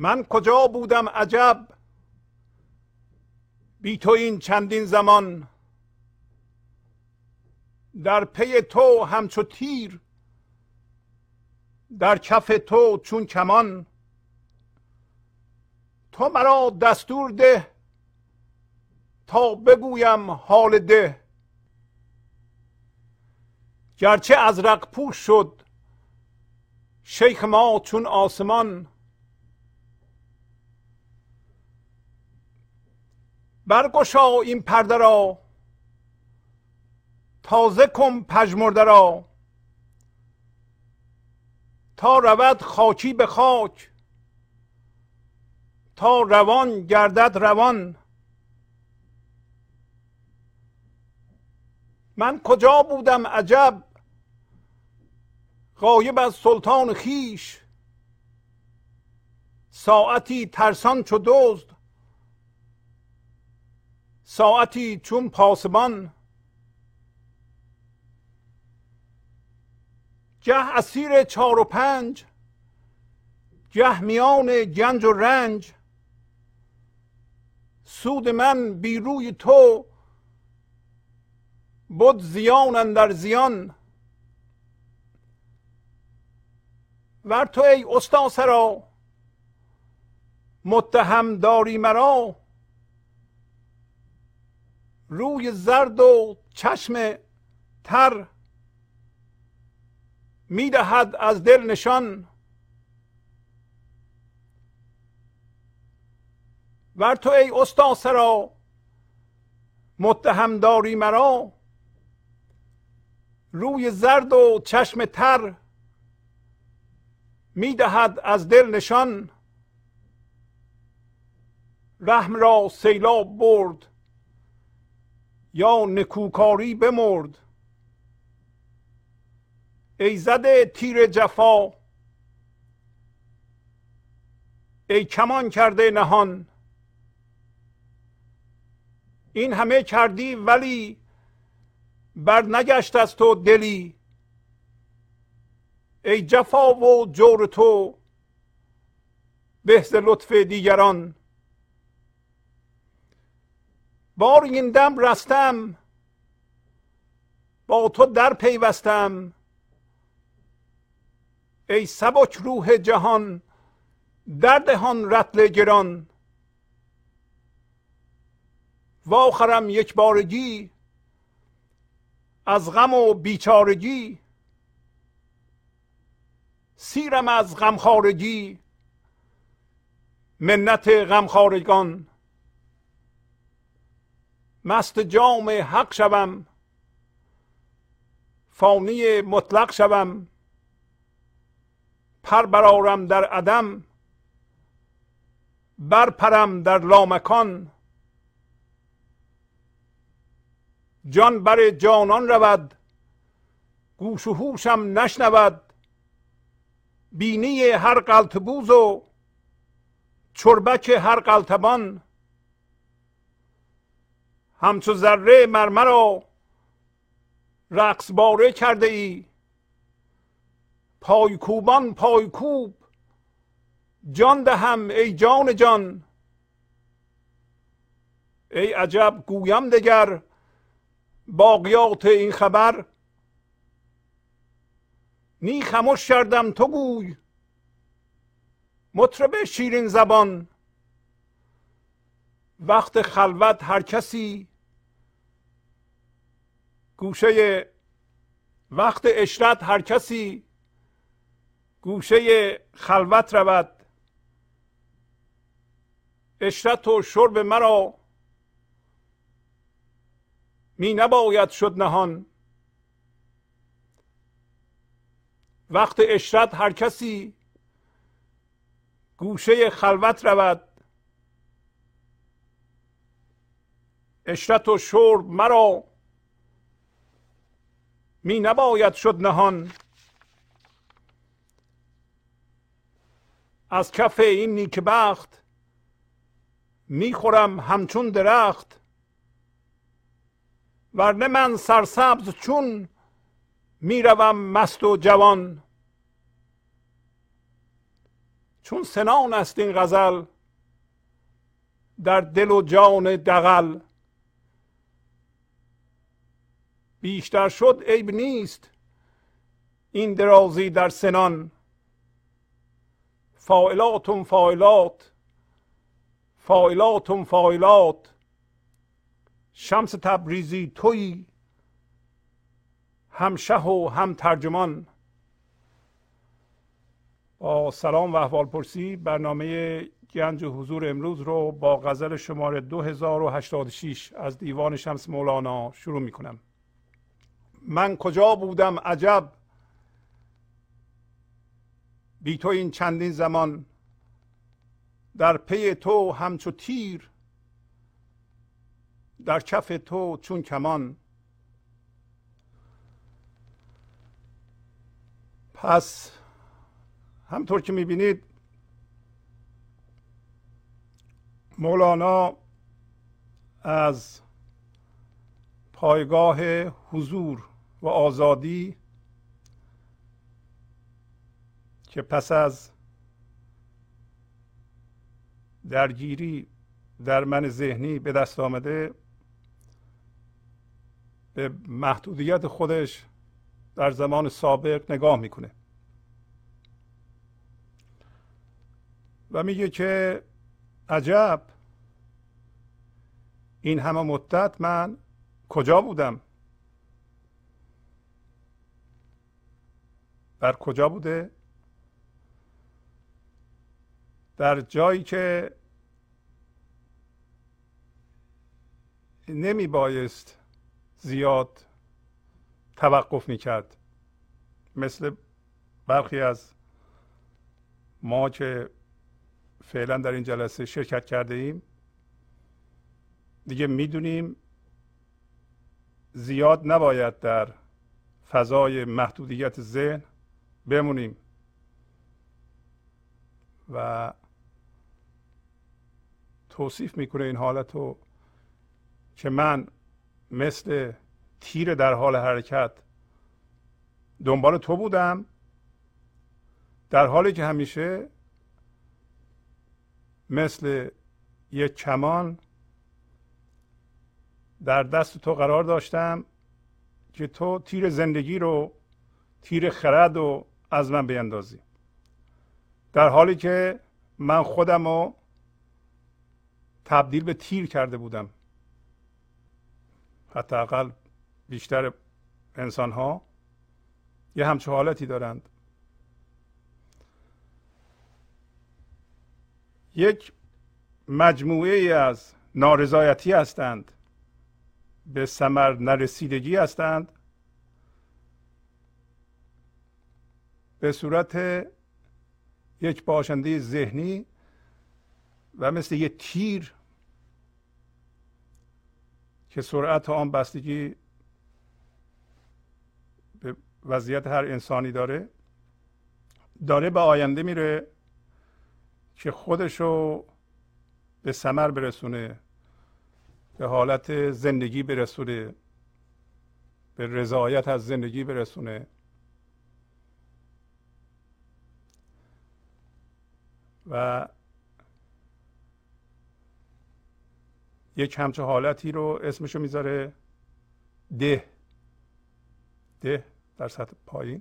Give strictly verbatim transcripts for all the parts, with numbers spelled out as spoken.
من کجا بودم عجب بی تو این چندین زمان، در پی تو همچو تیر در کف تو چون کمان. تو مرا دستور ده تا بگویم حال ده، گرچه ازرق پوش شد شیخ ما چون آسمان. برگشا این پرده را تازه کن پژمرده را، تا رود خاکی به خاک تا روان گردد روان. من کجا بودم عجب غایب از سلطان خویش، ساعتی ترسان چو دزد ساعتی چون پاسبان. گه اسیر چار و پنج گه میان گنج و رنج، سود من بی روی تو بد زیان اندر زیان. ور تو ای استا سرا متهم داری مرا، روی زرد و چشم تر میدهد از دل نشان. ور تو ای استا سرا متهم داری مرا، روی زرد و چشم تر میدهد از دل نشان. رحم را سیلاب برد یا نکوکاری بمرد، ای زده تیر جفا ای کمان کرده نهان. این همه کردی ولی بر نگشت از تو دلی، ای جفا و جور تو به ز لطف دیگران. بار این دم رستم با تو در پیوستم، ای سبک روح جهان در دهان رطل گران. واخرم یک بارگی از غم و بیچارگی، سیرم از غمخوارگی منت غمخوارگان. مست جام حق شوم فانی مطلق شوم، پر برآرم در عدم برپرم در لامکان. جان بر جانان رود گوش و هوشم نشنود، بینی هر قلتبوز و چربک هر قلتبان. همچو ذره مرمرا رقص باره کرده ای، پایکوبان پایکوب جان دهم ای جان جان. ای عجب گویم دگر باقیات این خبر، نی خموش کردم تو گوی مطرب شیرین زبان. وقت خلوت هر کسی گوشه، وقت عشرت هر کسی گوشه خلوت رود. عشرت و شرب مرا می نباید شد نهان. وقت عشرت هر کسی گوشه خلوت رود. عشرت و شرب مرا می نباید شد نهان. از کف این نیکبخت می خورم همچون درخت، ورنه من سرسبز چون می روم مست و جوان. چون سنان است این غزل در دل و جان دغل. بیشتر شد عیب نیست این درازی در سنان. فاعلاتم فاعلات فاعلاتم فاعلات. شمس تبریزی تویی هم شه و هم ترجمان. با سلام و احوال پرسی برنامه گنج حضور امروز رو با غزل شماره دو هزار و هشتاد و شش از دیوان شمس مولانا شروع می کنم. من کجا بودم عجب بی تو این چندین زمان. در پی تو همچو تیر در کف تو چون کمان. پس همطور که میبینید مولانا از پایگاه حضور و آزادی که پس از درگیری در من ذهنی به دست آمده به محدودیت خودش در زمان سابق نگاه میکنه و میگه که عجب این همه مدت من کجا بودم؟ در کجا بوده؟ در جایی که نمی بایست زیاد توقف میکرد. مثل برخی از ما که فعلا در این جلسه شرکت کرده ایم دیگه میدونیم زیاد نباید در فضای محدودیت ذهن بمونیم و توصیف میکنه این حالت رو که من مثل تیر در حال حرکت دنبال تو بودم، در حالی که همیشه مثل یک کمان در دست تو قرار داشتم که تو تیر زندگی رو، تیر خرد رو از من بیندازی، در حالی که من خودم رو تبدیل به تیر کرده بودم. حداقل بیشتر انسان ها یه همچه حالتی دارند. یک مجموعه ای از نارضایتی هستند، به ثمر نرسیدگی هستند، به صورت یک باشنده ذهنی و مثل یک تیر که سرعت آن بستگی به وضعیت هر انسانی داره، داره به آینده میره که خودشو به ثمر برسونه، به حالت زندگی برسونه، به رضایت از زندگی برسونه. و یک همچه حالتی رو اسمشو میذاره ده ده در سطح پایین.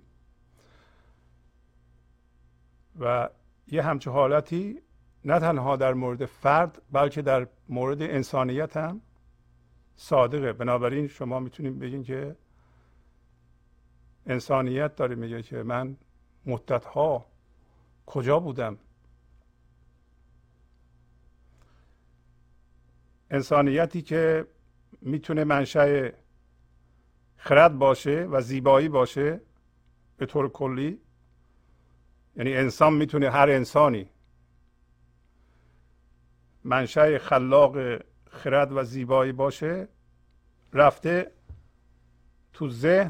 و یه همچه حالتی نه تنها در مورد فرد بلکه در مورد انسانیت هم صادقه. بنابراین شما میتونید بگین که انسانیت داره میگه که من مدتها کجا بودم. انسانیتی که میتونه منشأ خرد باشه و زیبایی باشه به طور کلی، یعنی انسان میتونه، هر انسانی منشأ خلاق خرد و زیبایی باشه، رفته تو ذهن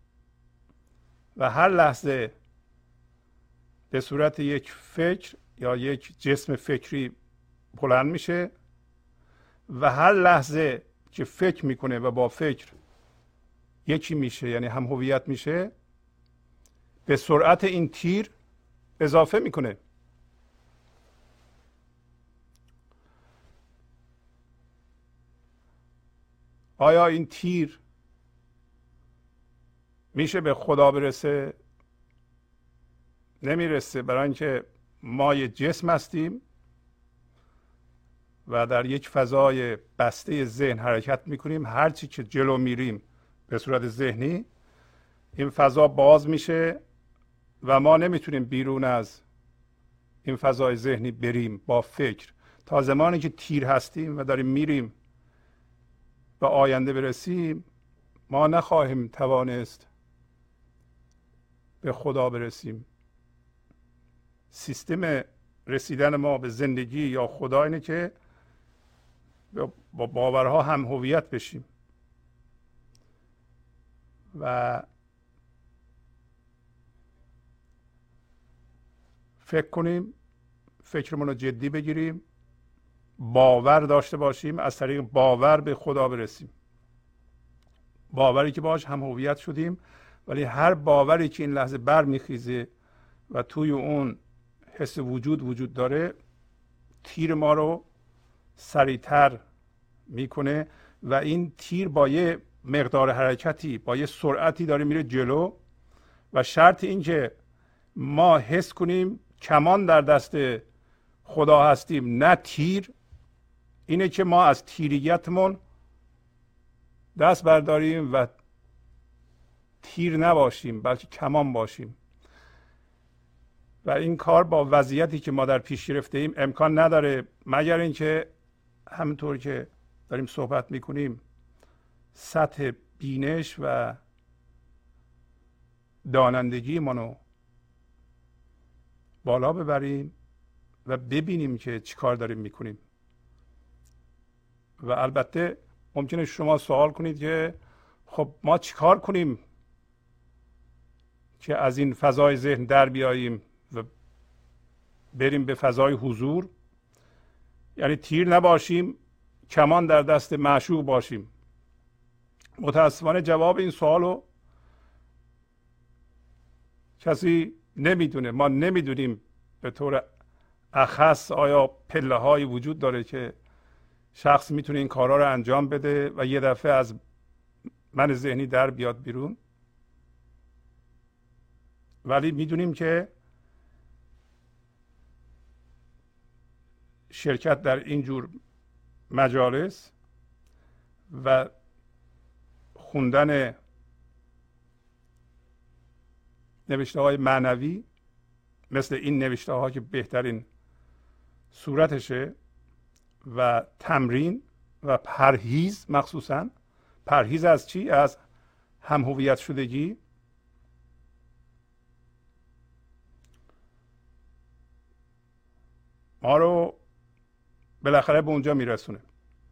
و هر لحظه به صورت یک فکر یا یک جسم فکری بلند میشه و هر لحظه که فکر میکنه و با فکر یکی میشه، یعنی هم هویت میشه، به سرعت این تیر اضافه میکنه. آیا این تیر میشه به خدا برسه؟ نمیرسه، برای اینکه ما یه جسم هستیم و در یک فضای بسته ذهن حرکت میکنیم. هرچی که جلو میریم به صورت ذهنی این فضا باز میشه و ما نمیتونیم بیرون از این فضای ذهنی بریم با فکر. تا زمانی که تیر هستیم و داریم میریم به آینده برسیم، ما نخواهیم توانست به خدا برسیم. سیستم رسیدن ما به زندگی یا خدا اینه که با باورها هم هویت بشیم و فکر کنیم، فکرمون رو جدی بگیریم، باور داشته باشیم، از طریق باور به خدا برسیم. باوری که باهاش هم هویت شدیم، ولی هر باوری که این لحظه برمیخیزه و توی اون حس وجود وجود داره، تیر ما رو سریعتر میکنه و این تیر با یه مقدار حرکتی، با یه سرعتی داره میره جلو و شرط این که ما حس کنیم کمان در دست خدا هستیم نه تیر، اینه که ما از تیریتمون دست برداریم و تیر نباشیم بلکه کمان باشیم. و این کار با وضعیتی که ما در پیش گرفته ایم امکان نداره مگر اینکه همونطور که داریم صحبت میکنیم سطح بینش و دانندگی منو بالا ببریم و ببینیم که چی کار داریم میکنیم. و البته ممکنه شما سوال کنید که خب ما چی کار کنیم که از این فضای ذهن در بیاییم و بریم به فضای حضور، یعنی تیر نباشیم، کمان در دست معشوق باشیم. متاسفانه جواب این سوالو کسی نمیدونه. ما نمیدونیم به طور اخص آیا پله های وجود داره که شخص میتونه این کارها رو انجام بده و یه دفعه از من ذهنی در بیاد بیرون. ولی میدونیم که شرکت در این جور مجالس و خوندن نوشته های معنوی مثل این نوشته ها که بهترین صورتشه و تمرین و پرهیز، مخصوصا پرهیز از چی؟ از هم هویت شدگی، ما رو بالاخره به اونجا میرسونه.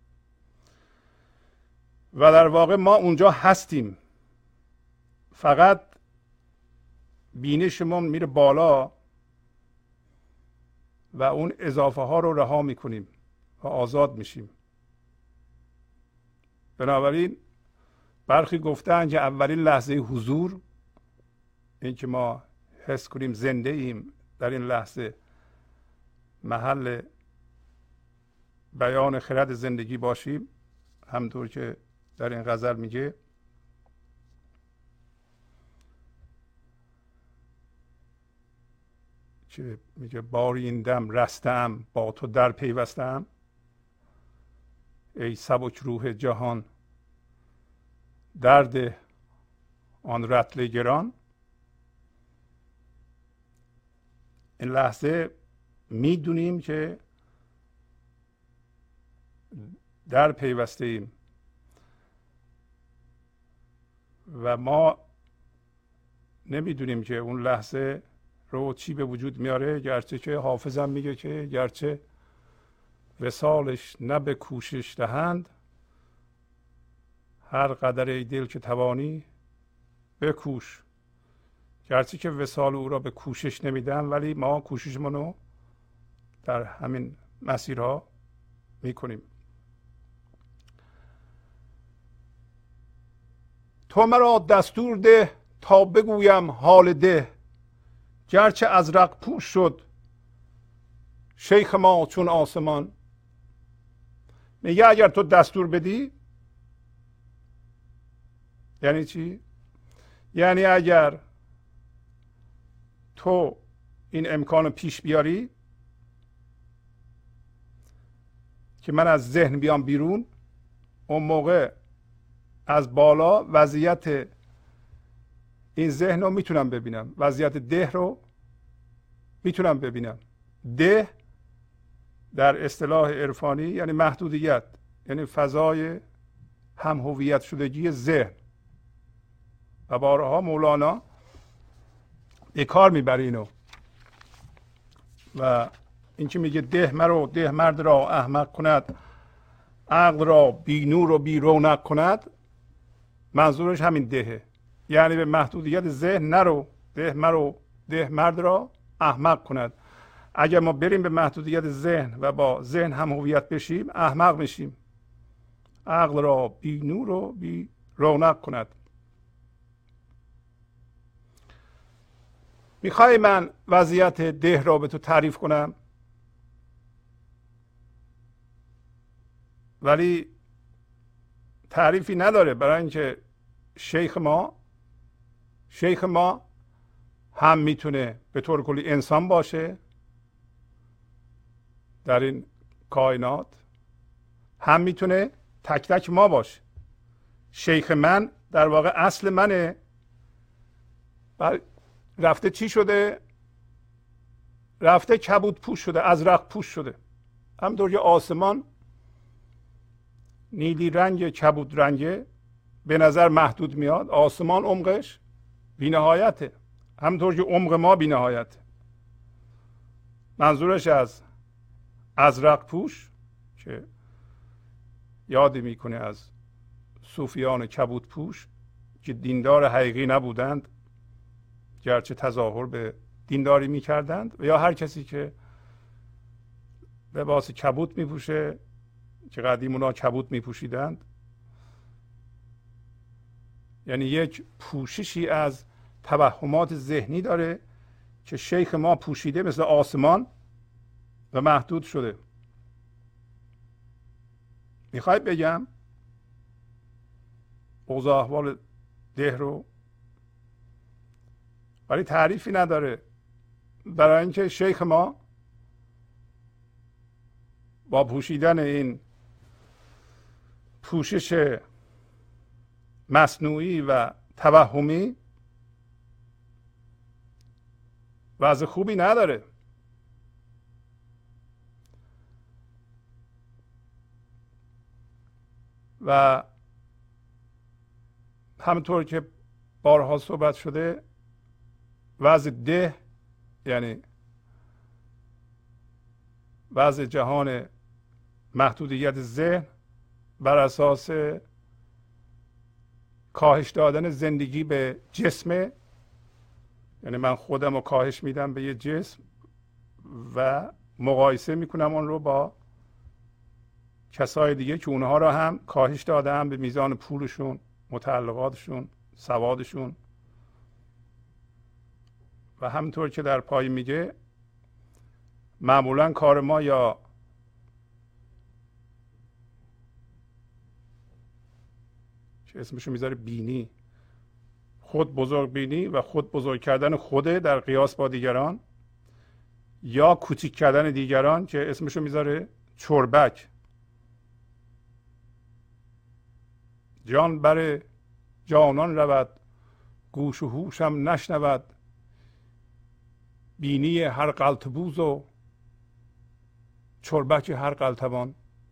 و در واقع ما اونجا هستیم، فقط بینشمون میره بالا و اون اضافه ها رو رها میکنیم و آزاد میشیم. بنابراین برخی گفتن که اولین لحظه حضور، این که ما حس کنیم زنده ایم در این لحظه، محل بیان خرد زندگی باشیم، همطور که در این غزل میگه که میگه باری این دم رستم با تو در پیوستم، ای سبک روح جهان درد آن رطل گران. این لحظه میدونیم که در پیوسته ایم و ما نمیدونیم که اون لحظه رو چی به وجود میاره، گرچه که حافظم میگه که گرچه وصالش نه به کوشش دهند، هر قدر ای دل که توانی بکوش. گرچه که وصال او را به کوشش نمیدن، ولی ما کوششمون رو در همین مسیرها میکنیم. تو مرا دستور ده تا بگویم حال ده، گرچه ازرق پوش شد شیخ ما چون آسمان. میگه اگر تو دستور بدی یعنی چی؟ یعنی اگر تو این امکان پیش بیاری که من از ذهن بیام بیرون، اون موقع از بالا وضعیت این ذهن رو میتونم ببینم، وضعیت ده رو میتونم ببینم. ده در اصطلاح عرفانی یعنی محدودیت، یعنی فضای هم هویت شدگی ذهن. و بارها مولانا به کار میبره اینو و این که میگه ده مرو ده مرد را احمق کند، عقل را بی نور و بی رونق کند، منظورش همین دهه. یعنی به محدودیت ذهن نرو، ده مرو ده مرد را احمق کند. اگر ما بریم به محدودیت ذهن و با ذهن هم هویت بشیم، احمق میشیم. عقل را بی نور و بی رونق کند. میخوای من وضعیت ده را به تو تعریف کنم؟ ولی تعریفی نداره، برای اینکه شیخ ما شیخ ما هم میتونه به طور کلی انسان باشه در این کائنات، هم میتونه تک تک ما باشه. شیخ من در واقع اصل منه. رفته چی شده؟ رفته کبود پوش شده، ازرق پوش شده. همونطور که آسمان نیلی رنگ کبود رنگه به نظر محدود میاد، آسمان عمقش بی‌نهایته. همونطور که عمق ما بی‌نهایته. منظورش از ازرق پوش که یادی میکنه از صوفیان کبود پوش که دیندار حقیقی نبودند، گرچه تظاهر به دینداری میکردند، و یا هر کسی که لباس کبود میپوشه که قدیم اونا کبود میپوشیدند. یعنی یک پوششی از توهمات ذهنی داره که شیخ ما پوشیده مثل آسمان و محدود شده. میخوای بگم اوضاع احوال ده رو، ولی تعریفی نداره، برای اینکه شیخ ما با پوشیدن این پوشش مصنوعی و توهمی وضع خوبی نداره. و همونطور که بارها صحبت شده، وضع ده یعنی وضع جهان محدودیت ذهن بر اساس کاهش دادن زندگی به جسم، یعنی من خودم رو کاهش میدم به یه جسم و مقایسه میکنم اون رو با کسای دیگه که اونها رو هم کاهش دادم به میزان پولشون، متعلقاتشون، سوادشون. و همونطور که در پای میگه معمولا کار ما یا چه اسمشو میذاره بینی، خود بزرگ بینی و خود بزرگ کردن خوده در قیاس با دیگران، یا کوچیک کردن دیگران که اسمشو میذاره چربک. جان بر جانان رود، گوش و هوشم نشنود، بینی هر قلتبوز و چربک هر قلتبان.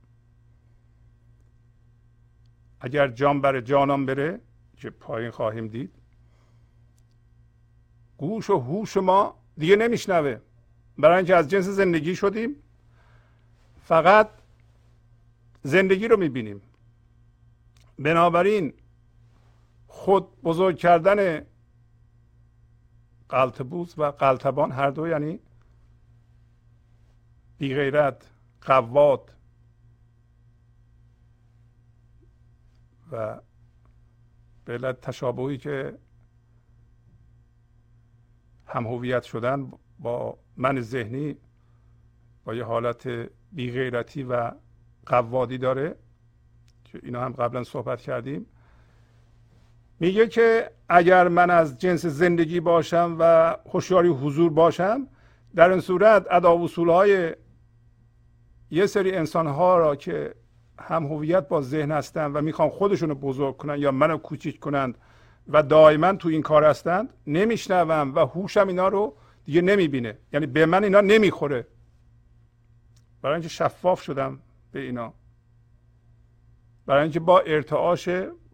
اگر جان بر جانان بره که پایین خواهیم دید، گوش و هوش ما دیگه نمیشنوه، برای اینکه از جنس زندگی شدیم، فقط زندگی رو میبینیم. بنابراین خود بزرگ کردن قلتبوز و قلتبان هر دو یعنی بی غیرت، قواد و به علت تشابهی که هم هویت شدن با من ذهنی با یه حالت بی غیرتی و قوادی داره که اینا هم قبلا صحبت کردیم. میگه که اگر من از جنس زندگی باشم و هوشیاری حضور باشم، در این صورت ادا و اصولهای یه سری انسانها را که هم هویت با ذهن هستند و میخوان خودشون رو بزرگ کنن یا منو کوچیک کنند و دائما تو این کار هستند، نمیشنوم و هوشم اینا رو دیگه نمیبینه، یعنی به من اینا نمیخوره، برای اینکه شفاف شدم به اینا، برای اینکه با ارتعاش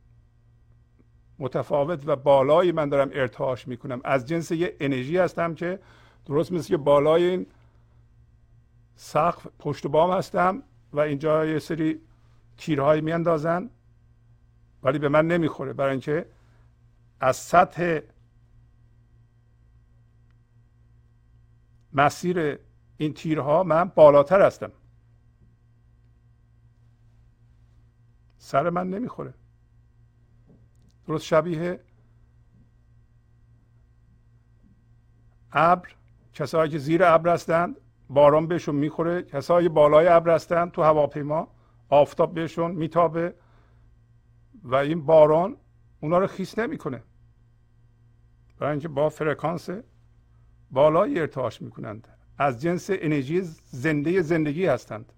متفاوت و بالایی من دارم ارتعاش میکنم، از جنس یه انرژی هستم که درست مثل که بالای این سقف پشت بام هستم و اینجا یه سری تیرهایی میاندازن ولی به من نمیخوره، برای اینکه از سطح مسیر این تیرها من بالاتر هستم، سر من نمیخوره. درست شبیه ابر، کسایی که زیر ابر هستند باران بهشون میخوره، کسایی بالای ابر هستند تو هواپیما آفتاب بهشون میتابه و این باران اونا رو خیس نمیکنه، برای اینکه با فرکانس بالایی ارتعاش میکنند، از جنس انرژی زنده زندگی هستند.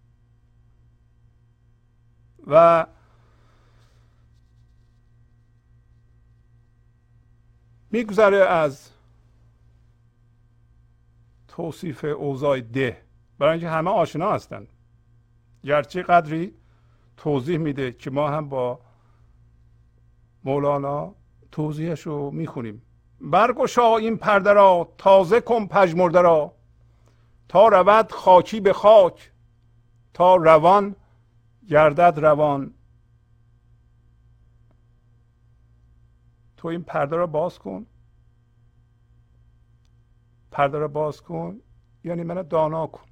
و میگذره از توصیف اوضاع ده، برای اینکه همه آشنا هستند، گرچه قدری توضیح میده که ما هم با مولانا توضیحش رو میخونیم. برگشا این پرده را تازه کن پژمرده را، تا رود خاکی به خاک، تا روان گردد روان. تو این پرده را باز کن، پرده را باز کن یعنی منو دانا کن،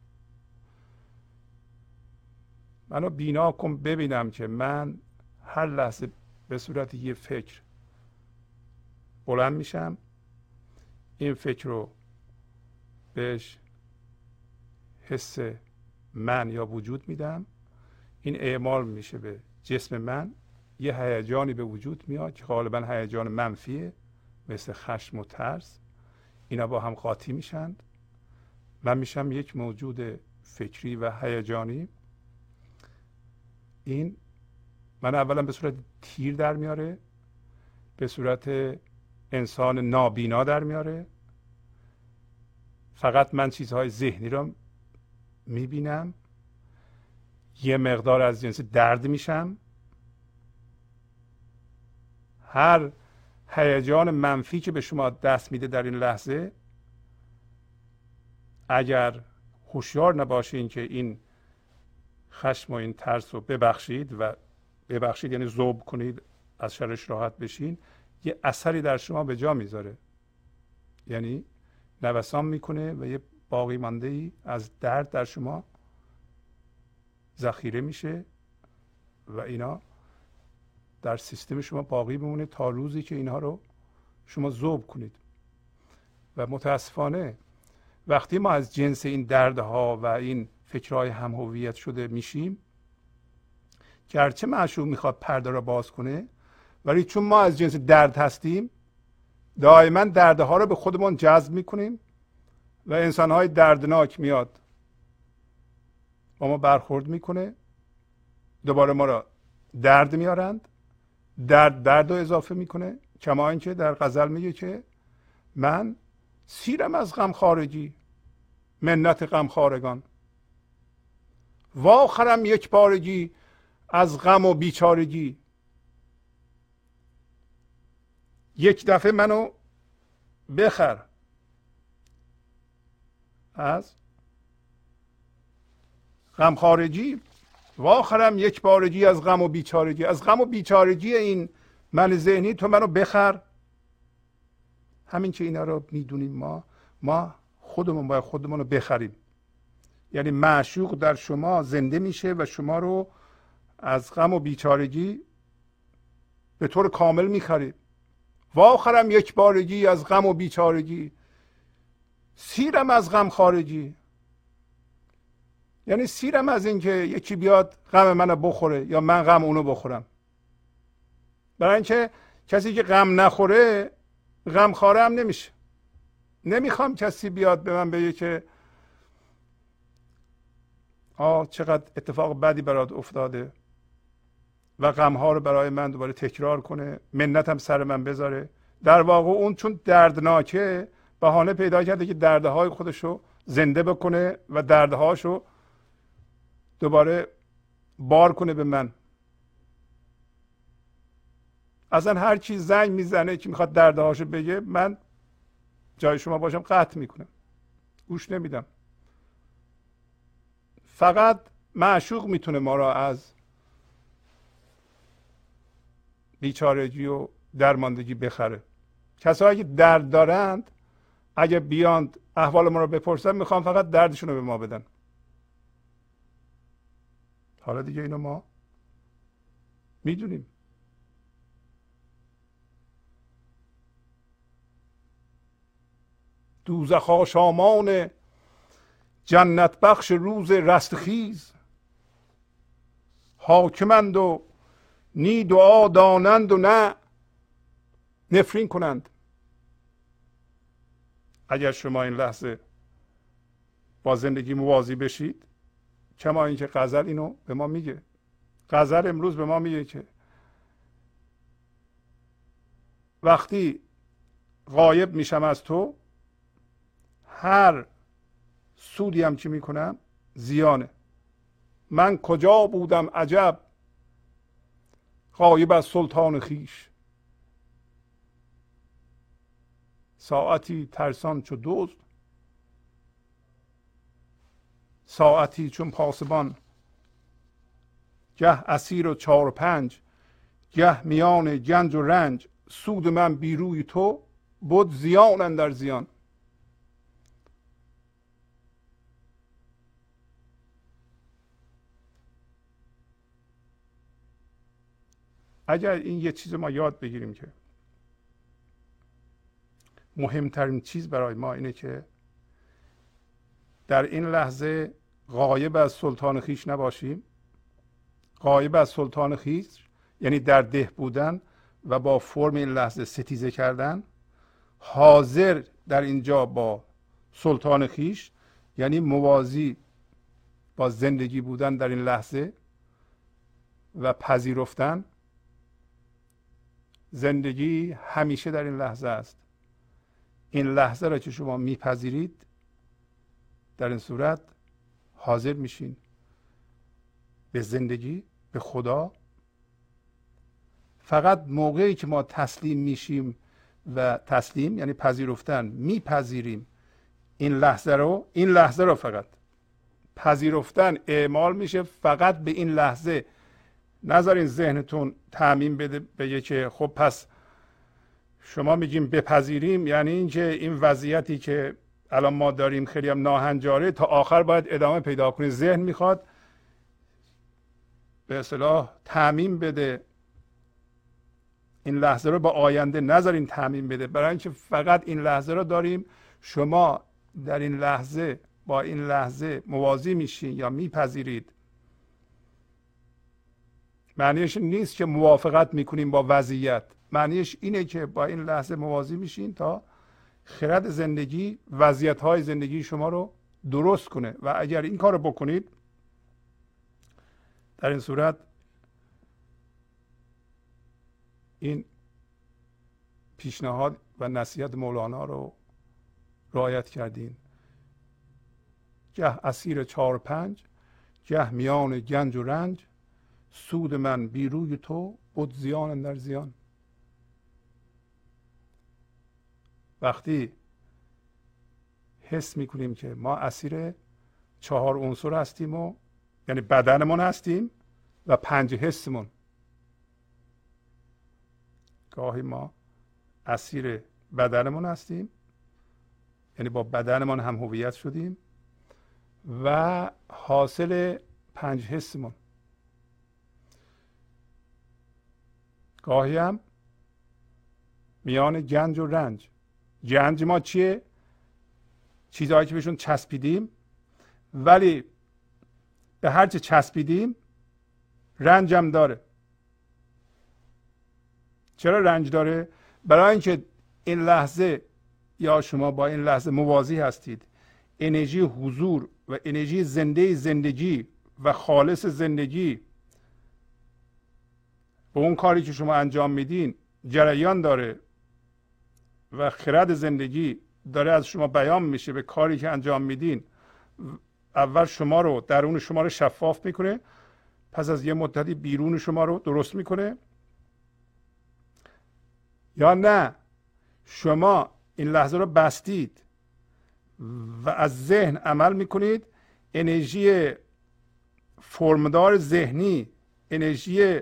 منو بینا کن، ببینم که من هر لحظه به صورت یه فکر بلند میشم، این فکر رو بهش حس من یا وجود میدم، این اعمال میشه به جسم من، یه هیجانی به وجود میاد که غالبا هیجان منفیه مثل خشم و ترس، اینا با هم قاطی میشن، من میشم یک موجود فکری و هیجانی. این من اولا به صورت تیر در میاره، به صورت انسان نابینا در میاره، فقط من چیزهای ذهنی رو میبینم، یه مقدار از جنس درد میشم، هر هیجان منفی که به شما دست میده در این لحظه، اگر هوشیار نباشین که این خشم و این ترس رو ببخشید، و ببخشید یعنی ذوب کنید، از شرش راحت بشین، یه اثری در شما به جا میذاره، یعنی نوسان میکنه و یه باقی مانده ای از درد در شما ذخیره میشه و اینا در سیستم شما باقی بمونه تا روزی که اینها رو شما ذوب کنید. و متاسفانه وقتی ما از جنس این دردها و این فکرهای هم هویت شده میشیم، گرچه معشوق میخواد پرده را باز کنه، ولی چون ما از جنس درد هستیم دائما دردها رو به خودمون جذب میکنیم و انسانهای دردناک میاد با ما برخورد میکنه، دوباره ما را درد میارند، درد درد رو اضافه میکنه، کما اینکه در غزل میگه که من سیرم از غم خارجی، منت غم خارگان، واخرم یک بارگی از غم و بیچارگی. یک دفعه منو بخر از غم خارجی، واخرم یک بارگی از غم و بیچارگی، از غم و بیچارگی این من ذهنی تو منو بخر. همین که اینا رو میدونیم ما ما خودمون باید خودمون رو بخریم، یعنی معشوق در شما زنده میشه و شما رو از غم و بیچارگی به طور کامل میخرید. واخرم یک بارگی از غم و بیچارگی، سیرم از غم خارجی، یعنی سیرم از این که یکی بیاد غم منو بخوره یا من غم اونو بخورم. برای اینکه کسی که غم نخوره غم خواره هم نمیشه. نمیخوام کسی بیاد به من بگه که آه چقدر اتفاق بدی برات افتاده و غمها رو برای من دوباره تکرار کنه، منتم سر من بذاره. در واقع اون چون دردناکه بهانه پیدا کرده که دردهای خودش رو زنده بکنه و دردهاش رو دوباره بار کنه به من. اصلا هر کی زنگ میزنه که میخواد دردهاشو بگه، من جای شما باشم قطع میکنم، گوش نمیدم. فقط معشوق میتونه ما را از بیچارگی و درماندگی بخره. کسایی که درد دارند اگه بیاند احوال ما رو بپرسن، میخوام فقط دردشون رو به ما بدن. حالا دیگه اینو ما میدونیم. دوزخ آشامان جنت بخش روز رستخیز، حاکمند و نی دعا دانند و نه نفرین کنند. اگر شما این لحظه با زندگی موازی بشید، کما اینکه غزل اینو به ما میگه. غزل امروز به ما میگه که وقتی غایب میشم از تو، هر سودی هم که میکنم زیانه. من کجا بودم عجب، غایب از سلطان خیش. ساعتی ترسان چو دزد، ساعتی چون پاسبان. گه اسیر و چار و پنج، گه میان گنج و رنج. سود من بیروی تو، بود زیان اندر زیان. اگر این یه چیز ما یاد بگیریم که مهمترین چیز برای ما اینه که در این لحظه غایب از سلطان خیش نباشیم. غایب از سلطان خیش یعنی در ده بودن و با فرم این لحظه ستیزه کردن. حاضر در اینجا با سلطان خیش یعنی موازی با زندگی بودن در این لحظه و پذیرفتن. زندگی همیشه در این لحظه است. این لحظه را که شما میپذیرید، در این صورت حاضر میشین به زندگی، به خدا. فقط موقعی که ما تسلیم میشیم و تسلیم یعنی پذیرفتن، میپذیریم این لحظه رو، این لحظه رو فقط پذیرفتن اعمال میشه فقط به این لحظه. نذارین ذهنتون تعمیم بده بگه که خب پس شما میگیم بپذیریم یعنی اینکه این وضعیتی که الان ما داریم خیلی هم ناهنجاره، تا آخر باید ادامه پیدا کنه. ذهن میخواد به اصطلاح تعمیم بده این لحظه رو با آینده. نذارین تعمیم بده، برای اینکه فقط این لحظه رو داریم. شما در این لحظه با این لحظه موازی میشین یا میپذیرید. معنیش نیست که موافقت میکنیم با وضعیت، معنیش اینه که با این لحظه موازی میشین تا خرد زندگی وضعیت های زندگی شما رو درست کنه. و اگر این کار رو بکنید، در این صورت این پیشنهاد و نصیحت مولانا رو رعایت کردین. گه اسیر چهار پنج، گه میان گنج و رنج. سود من بیروی تو، بود زیان اندر زیان. وقتی حس میکنیم که ما اسیر چهار عنصر هستیم و یعنی بدنمون هستیم و پنج حسمون. گاهی ما اسیر بدنمون هستیم یعنی با بدنمون هم هویت شدیم و حاصل پنج حسمون. گاهی هم میان گنج و رنج. گنج ما چیه؟ چیزهایی که بهشون چسبیدیم، ولی به هر چه چسبیدیم رنج هم داره. چرا رنج داره؟ برای اینکه این لحظه یا شما با این لحظه موازی هستید. انرژی حضور و انرژی زنده زندگی و خالص زندگی به اون کاری که شما انجام میدین جریان داره و خرد زندگی داره از شما بیان میشه به کاری که انجام میدین. اول شما رو، درون شما رو شفاف میکنه، پس از یه مدتی بیرون شما رو درست میکنه. یا نه شما این لحظه رو بستید و از ذهن عمل میکنید، انرژی فرمدار ذهنی، انرژی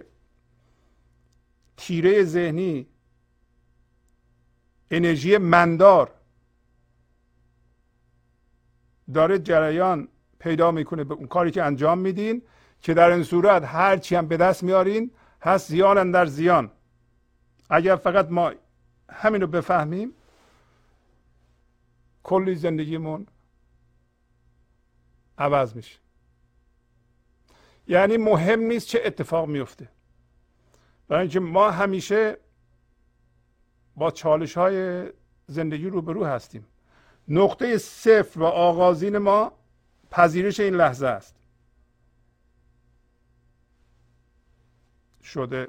تیره ذهنی، انرژی مندار داره جریان پیدا میکنه به اون کاری که انجام میدین، که در این صورت هر چی هم به دست میارین هست زیان اندر زیان. اگر فقط ما همین رو بفهمیم کلی زندگیمون عوض میشه. یعنی مهم نیست چه اتفاق میفته، برای اینکه ما همیشه با چالش های زندگی روبرو هستیم. نقطه صفر و آغازین ما پذیرش این لحظه است. شده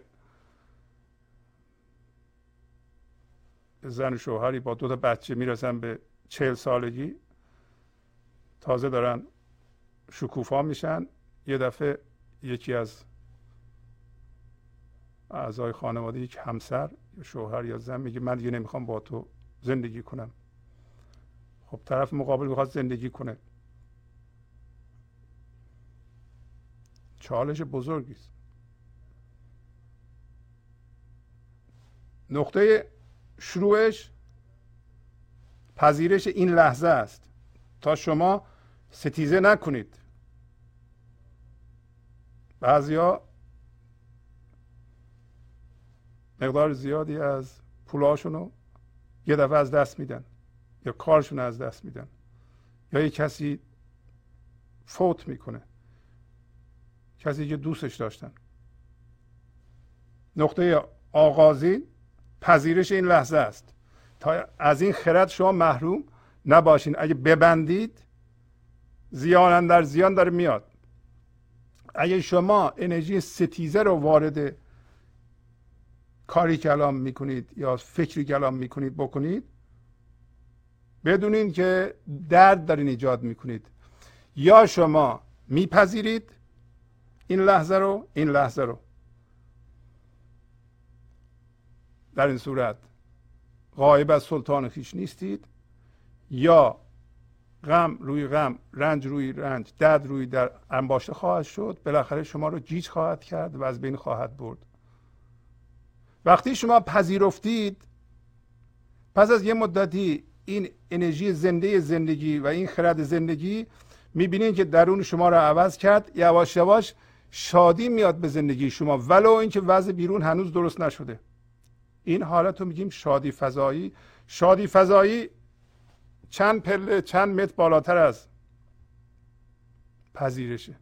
زن و شوهری با دو تا بچه میرسن به چهل سالگی، تازه دارن شکوفا میشن، یه دفعه یکی از اعضای خانواده، یک همسر یا شوهر یا زن میگه من دیگه نمیخوام با تو زندگی کنم. خب طرف مقابل میخواد زندگی کنه، چالش بزرگی است. نقطه شروعش پذیرش این لحظه است تا شما ستیزه نکنید. بعضیا مقدار زیادی از پولاشون رو یه دفعه از دست میدن، یا کارشون از دست میدن، یا یه کسی فوت میکنه، کسی که دوستش داشتن. نقطه آغازین پذیرش این لحظه است تا از این خرد شما محروم نباشین. اگه ببندید زیان اندر زیان داره میاد. اگه شما انرژی ستیزه رو وارد کاری که الان میکنید یا فکری که الان میکنید بکنید، بدونین که درد دارین ایجاد میکنید. یا شما میپذیرید این لحظه رو، این لحظه رو در این صورت غایب از سلطان خویش نیستید، یا غم روی غم، رنج روی رنج، درد روی در انباشته خواهد شد، بالاخره شما رو گیج خواهد کرد و از بین خواهد برد. وقتی شما پذیرفتید، پس از یه مدتی این انرژی زنده زندگی و این خرد زندگی میبینید که درون شما رو عوض کرد. یواش یواش شادی میاد به زندگی شما، ولو اینکه وضع بیرون هنوز درست نشده. این حالت رو میگیم شادی فضایی. شادی فضایی چند پله، چند متر بالاتر از پذیرشه.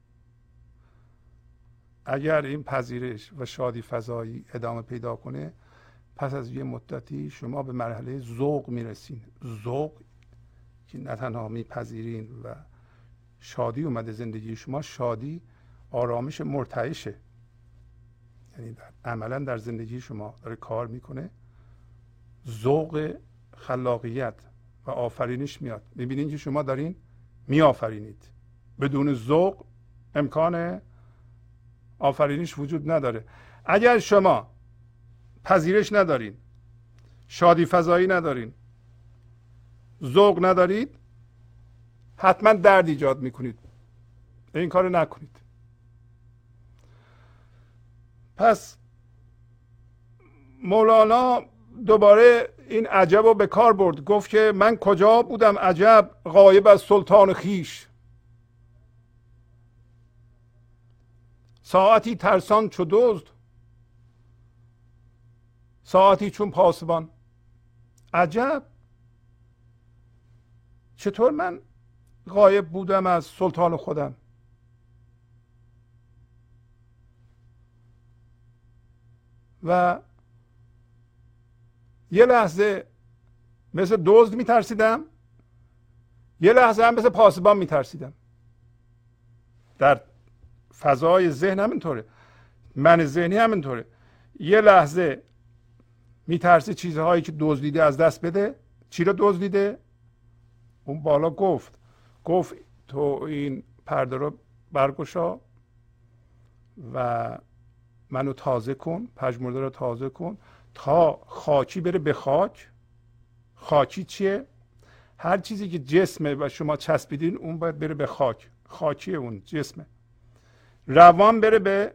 اگر این پذیرش و شادی فضایی ادامه پیدا کنه، پس از یه مدتی شما به مرحله ذوق میرسین. ذوق که نه تنها میپذیرین و شادی اومده زندگی شما، شادی آرامش مرتعشه، یعنی در عملا در زندگی شما داره کار میکنه. ذوق خلاقیت و آفرینش میاد. میبینین که شما دارین میآفرینید. بدون ذوق امکان آفرینش وجود نداره. اگر شما پذیرش ندارین، شادی فضایی ندارین، ذوق ندارید، حتما درد ایجاد میکنید. این کارو نکنید. پس مولانا دوباره این عجب رو به کار برد. گفت که من کجا بودم عجب، غایب از سلطان خویش. ساعتی ترسان چو دزد، ساعتی چون پاسبان. عجب، چطور من غایب بودم از سلطان خودم؟ و یه لحظه مثل دزد میترسیدم، یه لحظه هم مثل پاسبان میترسیدم. در فضای ذهن همینطوره، من ذهنی همینطوره. یه لحظه میترسی چیزهایی که دزدیده از دست بده. چی رو دزدیده؟ اون بالا گفت گفت تو این پرده رو برگشا و منو تازه کن، پژمرده رو تازه کن تا خاکی بره به خاک. خاکی چیه؟ هر چیزی که جسمه و شما چسبیدین اون باید بره به خاک. خاکی اون جسمه. روان بره به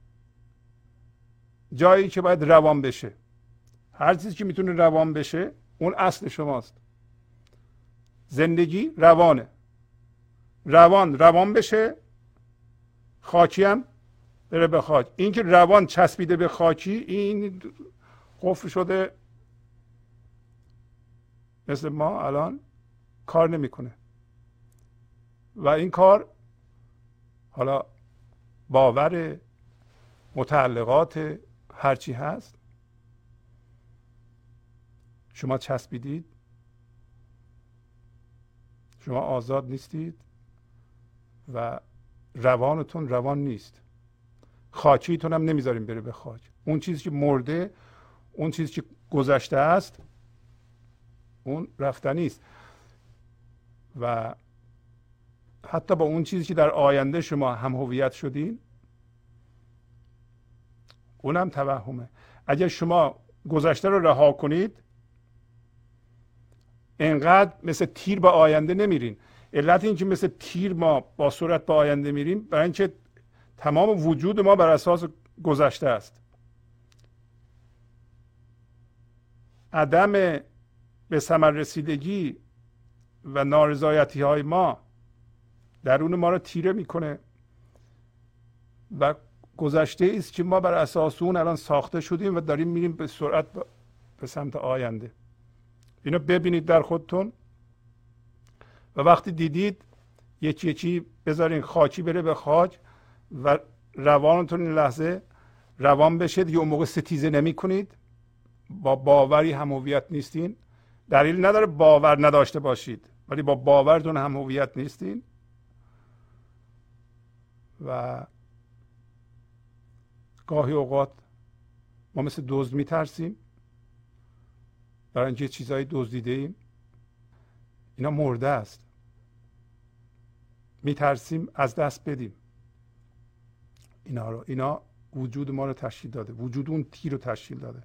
جایی که باید روان بشه. هر چیزی که میتونه روان بشه اون اصل شماست. زندگی روانه. روان روان بشه، خاکی هم بره به خاک. این که روان چسبیده به خاکی این قفل شده، مثل ما الان کار نمیکنه. و این کار حالا باور، متعلقات، هرچی هست، شما چسبیدید، شما آزاد نیستید و روانتون روان نیست. خاکیتون هم نمیذاریم بره به خاک. اون چیزی که مرده، اون چیزی که گذشته است، اون رفتنی است. و حتی با اون چیزی که در آینده شما هم هویت شدین، اونم توهمه. اگر شما گذشته رو رها کنید، انقدر مثل تیر به آینده نمیرین. علت این که مثل تیر ما با سرعت به آینده میریم برای اینکه تمام وجود ما بر اساس گذشته است. عدم به ثمر رسیدگی و نارضایتی های ما درون ما رو تیره میکنه و گذشته است که ما بر اساس اون الان ساخته شدیم و داریم میریم به سرعت به سمت آینده. اینو ببینید در خودتون و وقتی دیدید یکی یکی بذارین خاکی بره به خاک و روانتون این لحظه روان بشه. دیگه اون موقع ستیزه نمی کنید، با باوری هم هویت نیستین. دلیل نداره باور نداشته باشید، ولی با باورتون هم هویت نیستین و گاهی اوقات ما مثل دزد میترسیم برای اینکه چیزایی دزدیده ایم. اینا مرده است. میترسیم از دست بدیم اینا رو. اینا وجود ما رو تشکیل داده، وجود اون تیر رو تشکیل داده.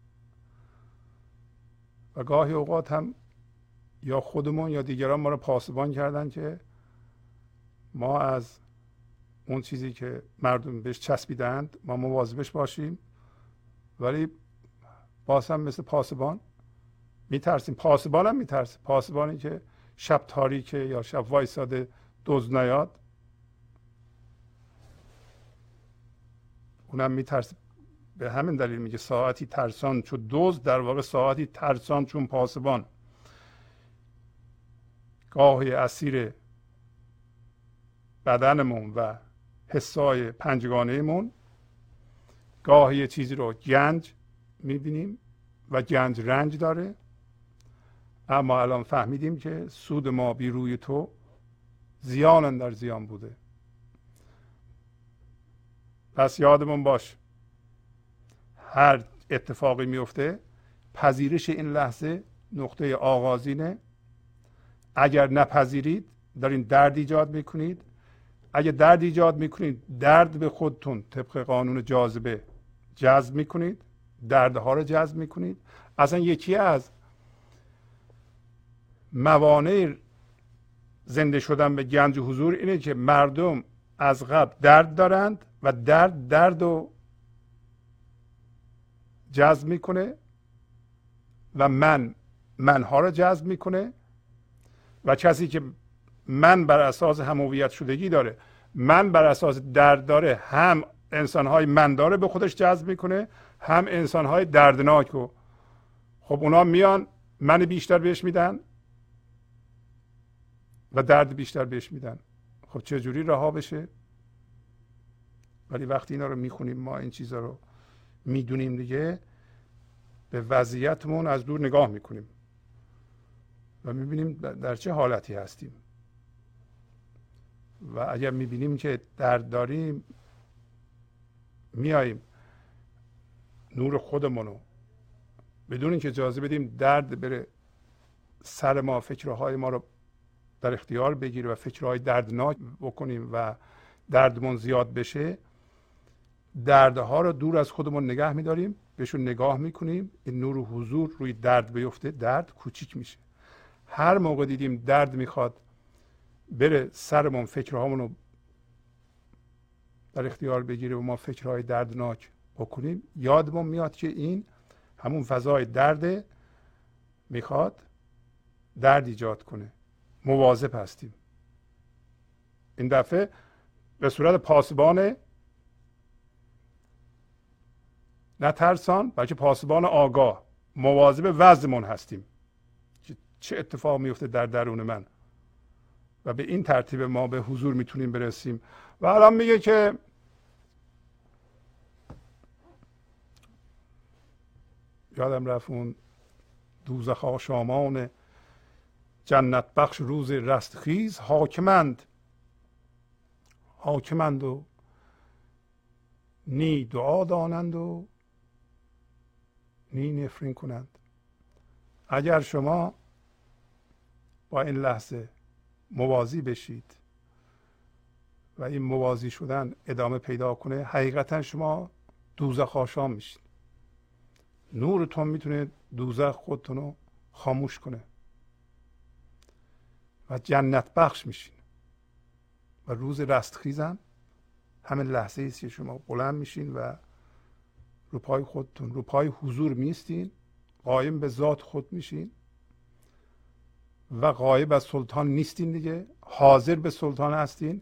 و گاهی اوقات هم یا خودمون یا دیگران ما رو پاسبان کردن که ما از اون چیزی که مردم بهش چسبیدند ما مواظبش باشیم، ولی باز هم مثل پاسبان میترسیم. پاسبان هم میترسه. پاسبانی که شب تاریکه یا شب وایساده دزد نیاد، اونم میترسه. به همین دلیل میگه ساعتی ترسان چون دزد، در واقع ساعتی ترسان چون پاسبان. گاهی اسیر بدنمون و حسای پنجگانهمون، گاهی چیزی رو گنج میبینیم و گنج رنج داره. اما الان فهمیدیم که سود ما بی روی تو زیان در زیان بوده. پس یادمون باش هر اتفاقی میفته پذیرش این لحظه نقطه آغازینه. اگر نپذیرید دارین درد ایجاد میکنید. اگر درد ایجاد میکنید درد به خودتون طبق قانون جاذبه جذب میکنید، دردها رو جذب میکنید. اصلا یکی از موانع زنده شدن به گنج حضور اینه که مردم از قبل درد دارند و درد درد رو جذب میکنه و من منها رو جذب میکنه. و کسی که من بر اساس هم هویت شدگی داره، من بر اساس درد داره، هم انسانهای من داره به خودش جذب میکنه، هم انسانهای دردناک رو. خب اونا میان من بیشتر بهش میدن و درد بیشتر بهش میدن. خب چجوری رها بشه؟ ولی وقتی اینا رو میخونیم، ما این چیزا رو میدونیم دیگه، به وضعیتمون از دور نگاه میکنیم و میبینیم در چه حالتی هستیم. و اگر میبینیم که درد داریم، میاییم نور خودمونو بدون اینکه اجازه بدیم درد بره سر ما، فکرهای ما رو در اختیار بگیره و فکرهای دردناک بکنیم و دردمون زیاد بشه، دردها رو دور از خودمون نگه میداریم، بهشون نگاه میکنیم، این نور و حضور روی درد بیفته، درد کوچیک میشه. هر موقع دیدیم درد میخواد بره سرمون، فکرهامون رو در اختیار بگیره و ما فکرهای دردناک بکنیم، یادمون میاد که این همون فضای درده، میخواد درد ایجاد کنه. مواظب هستیم. این دفعه به صورت پاسبان، نه ترسان، بلکه پاسبان آگاه، مواظب وضعمون هستیم که چه اتفاق میفته در درون من، و به این ترتیب ما به حضور میتونیم برسیم. و الان میگه که یادم رفت اون دوزخ آشامان جنت بخش روز رستخیز، حاکمند حاکمند و نی دعا دانند و نی نفرین کنند. اگر شما با این لحظه موازی بشید و این موازی شدن ادامه پیدا کنه، حقیقتا شما دوزخ آشام میشید. نورتون میتونه دوزخ خودتون رو خاموش کنه و جنت بخش میشین. و روز رستخیزم همین لحظه است که شما بلند میشین و رو پای خودتون، رو پای حضور میستین، قایم به ذات خود میشین و غایب از سلطان نیستین دیگه، حاضر به سلطان هستین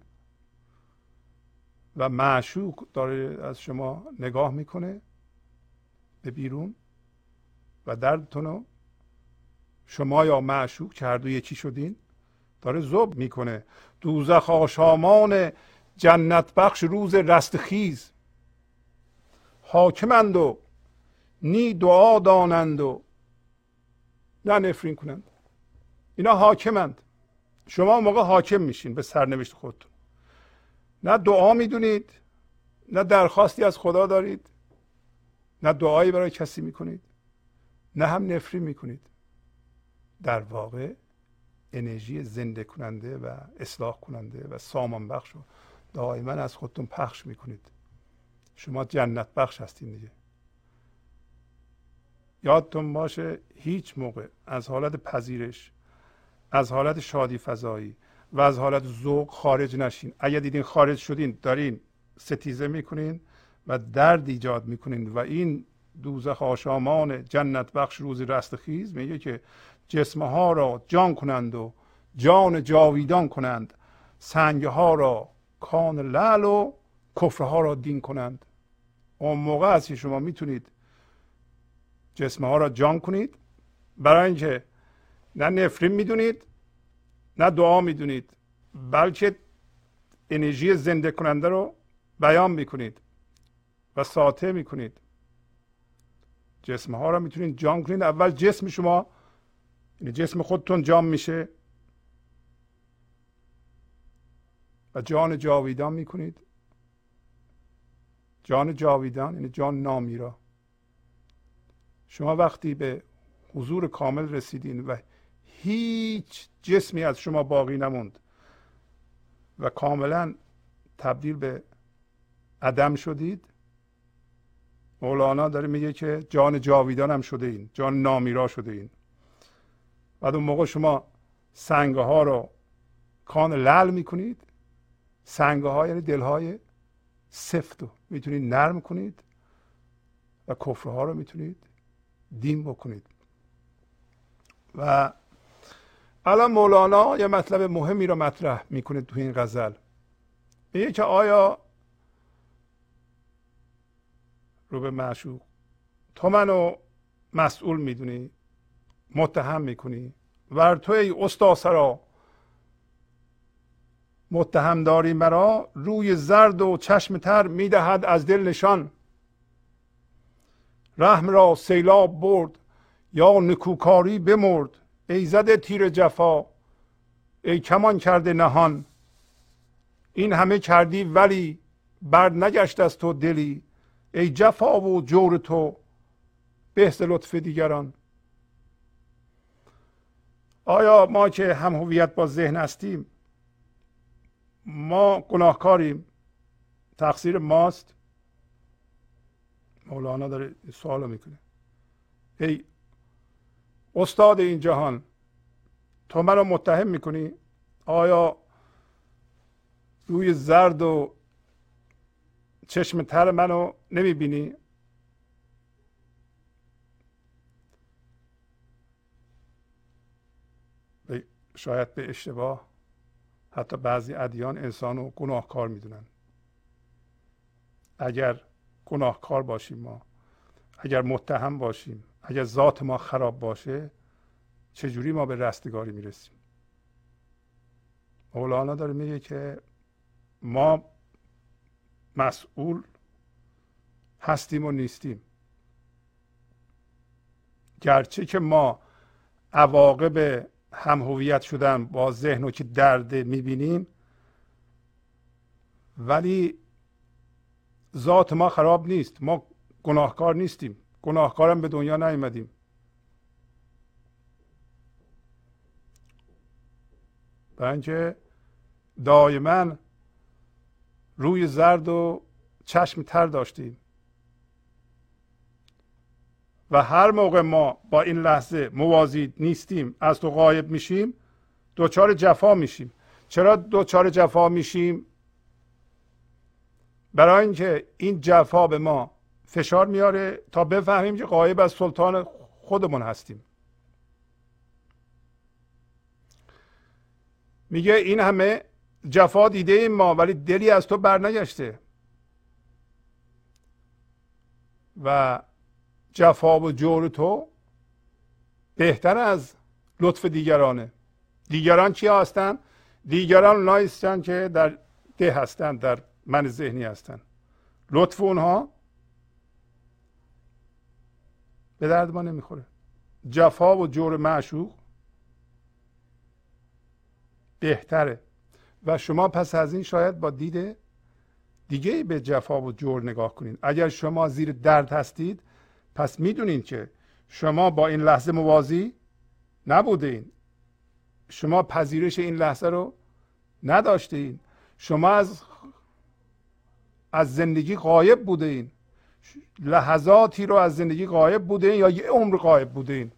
و معشوق داره از شما نگاه میکنه به بیرون و دردتون رو شما یا معشوق که هر دو یکی شدین داره ذوب میکنه. دوزخ آشامان جنت بخش روز رستخیز، حاکمند و نی دعا دانند و نه نفرین کنند. اینا حاکمند. شما موقع حاکم میشین به سرنوشت خودتون. نه دعا میدونید، نه درخواستی از خدا دارید، نه دعایی برای کسی میکنید، نه هم نفرین میکنید. در واقع انرژی زنده کننده و اصلاح کننده و سامان بخش رو دائما از خودتون پخش میکنید. شما جنت بخش هستین دیگه. یادتون باشه هیچ موقع از حالت پذیرش، از حالت شادی فضایی و از حالت ذوق خارج نشین. اگر دیدین خارج شدین دارین ستیزه میکنین و درد ایجاد میکنین. و این دوزخ آشامان جنت بخش روز رستخیز میگه که جسمها را جان کنند و جان جاویدان کنند، سنگها را کان لعل و کفرها را دین کنند. اون موقع است که شما میتونید جسمها را جان کنید، برای اینکه نه نفرین میدونید نه دعا میدونید، بلکه انرژی زنده کننده رو بیان میکنید و ساطع میکنید. جسمها را میتونید جان کنید. اول جسم شما، یعنی جسم خودتون جان میشه و جان جاویدان میکنید. جان جاویدان یعنی جان نامیرا. شما وقتی به حضور کامل رسیدین و هیچ جسمی از شما باقی نموند و کاملا تبدیل به عدم شدید، مولانا داره میگه که جان جاویدان هم شده این، جان نامیرا شده این. بعد اون موقع شما سنگه ها رو کان لعل میکنید. سنگه ها یعنی دلهای سفت رو میتونید نرم کنید و کفرها رو میتونید دین بکنید. و الان مولانا یه مطلب مهمی رو مطرح میکنه تو این غزل. میگه که آیا رو به معشوق تو منو مسئول میدونی، متهم میکنی، ور تو ای استاسرا متهم داری مرا، روی زرد و چشم تر میدهد از دل نشان. رحم را سیلاب برد یا نکوکاری بمرد. ای زده تیر جفا ای کمان کرده نهان. این همه کردی ولی بر نگشت از تو دلی. ای جفا و جور تو به ز لطف دیگران. آیا ما که هم هویت با ذهن هستیم ما گناهکاریم؟ تقصیر ماست؟ مولانا داره سوالو میکنه. ای استاد این جهان، تو منو متهم میکنی؟ آیا روی زرد و چشم تر منو نمیبینی؟ شاید به اشتباه حتی بعضی ادیان انسان رو گناهکار میدونن. اگر گناهکار باشیم ما، اگر متهم باشیم، اگر ذات ما خراب باشه، چجوری ما به رستگاری میرسیم؟ مولانا داره میگه که ما مسئول هستیم و نیستیم. گرچه که ما عواقب هم هویت شدن با ذهن و که درد میبینیم، ولی ذات ما خراب نیست. ما گناهکار نیستیم. گناهکارم به دنیا نیومدیم. برای اینکه دائما روی زرد و چشم تر داشتیم و هر موقع ما با این لحظه موازی نیستیم، از تو غایب میشیم، دوچار جفا میشیم. چرا دوچار جفا میشیم؟ برای اینکه این جفا به ما فشار میاره تا بفهمیم که غایب از سلطان خودمون هستیم. میگه این همه جفا دیده ایم ما ولی دلی از تو برنگشته و جفا و جور تو بهتر از لطف دیگرانه. دیگران چی هستن؟ دیگران اونایی هستن که در ده هستن، در من ذهنی هستن. لطف اونها به درد ما نمیخوره. جفا و جور معشوق بهتره و شما پس از این شاید با دید دیگه به جفا و جور نگاه کنید. اگر شما زیر درد هستید پس میدونید که شما با این لحظه موازی نبودین. شما پذیرش این لحظه رو نداشتین. شما از از زندگی غایب بودین. لحظاتی رو از زندگی غایب بودین یا یه عمر غایب بودین.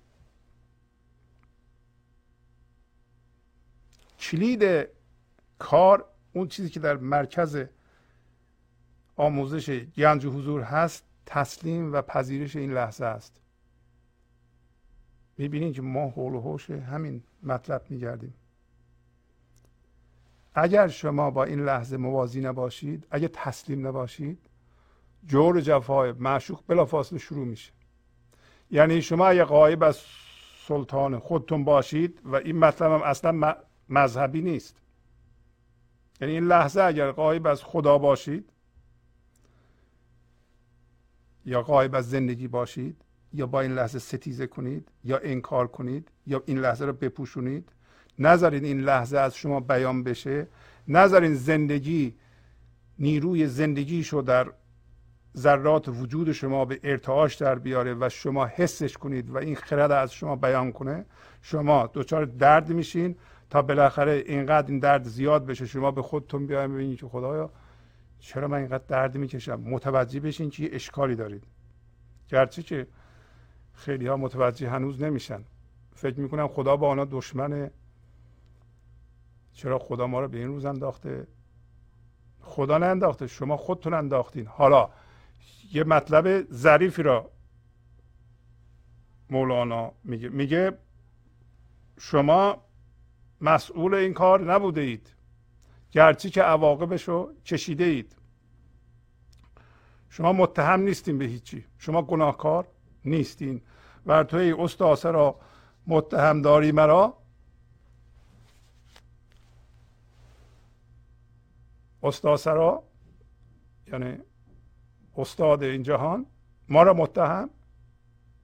کلید کار، اون چیزی که در مرکز آموزش گنج حضور هست، تسلیم و پذیرش این لحظه است. میبینید که ما حول و حوش همین مطلب میگردیم. اگر شما با این لحظه موازی نباشید، اگر تسلیم نباشید، جور جفای معشوق بلافاصله شروع میشه. یعنی شما اگر غایب از سلطان خودتون باشید، و این مطلب هم اصلا مذهبی نیست، یعنی این لحظه اگر غایب از خدا باشید یا غایب از زندگی باشید، یا با این لحظه ستیزه کنید یا انکار کنید یا این لحظه رو بپوشونید، نذارید این لحظه از شما بیان بشه، نذارید زندگی نیروی زندگیشو در ذرات وجود شما به ارتعاش در بیاره و شما حسش کنید و این خرد از شما بیان کنه، شما دچار درد میشین تا بالاخره اینقدر این درد زیاد بشه شما به خودتون بیاین ببینید که خدایا چرا من اینقدر درد میکشم. متوجه بشین که یه اشکالی دارید. گرچه که خیلی ها متوجه هنوز نمیشن، فکر میکنم خدا با آنها دشمنه، چرا خدا ما رو به این روز انداخته. خدا ننداخته، شما خودتون انداختین. حالا یه مطلب ظریفی را مولانا میگه، میگه شما مسئول این کار نبوده اید، گرچه که عواقبش رو کشیده اید. شما متهم نیستین به هیچی، شما گناهکار نیستین. و تو ای استاسه را متهم داری مرا، استاسه را یعنی استاد این جهان، ما را متهم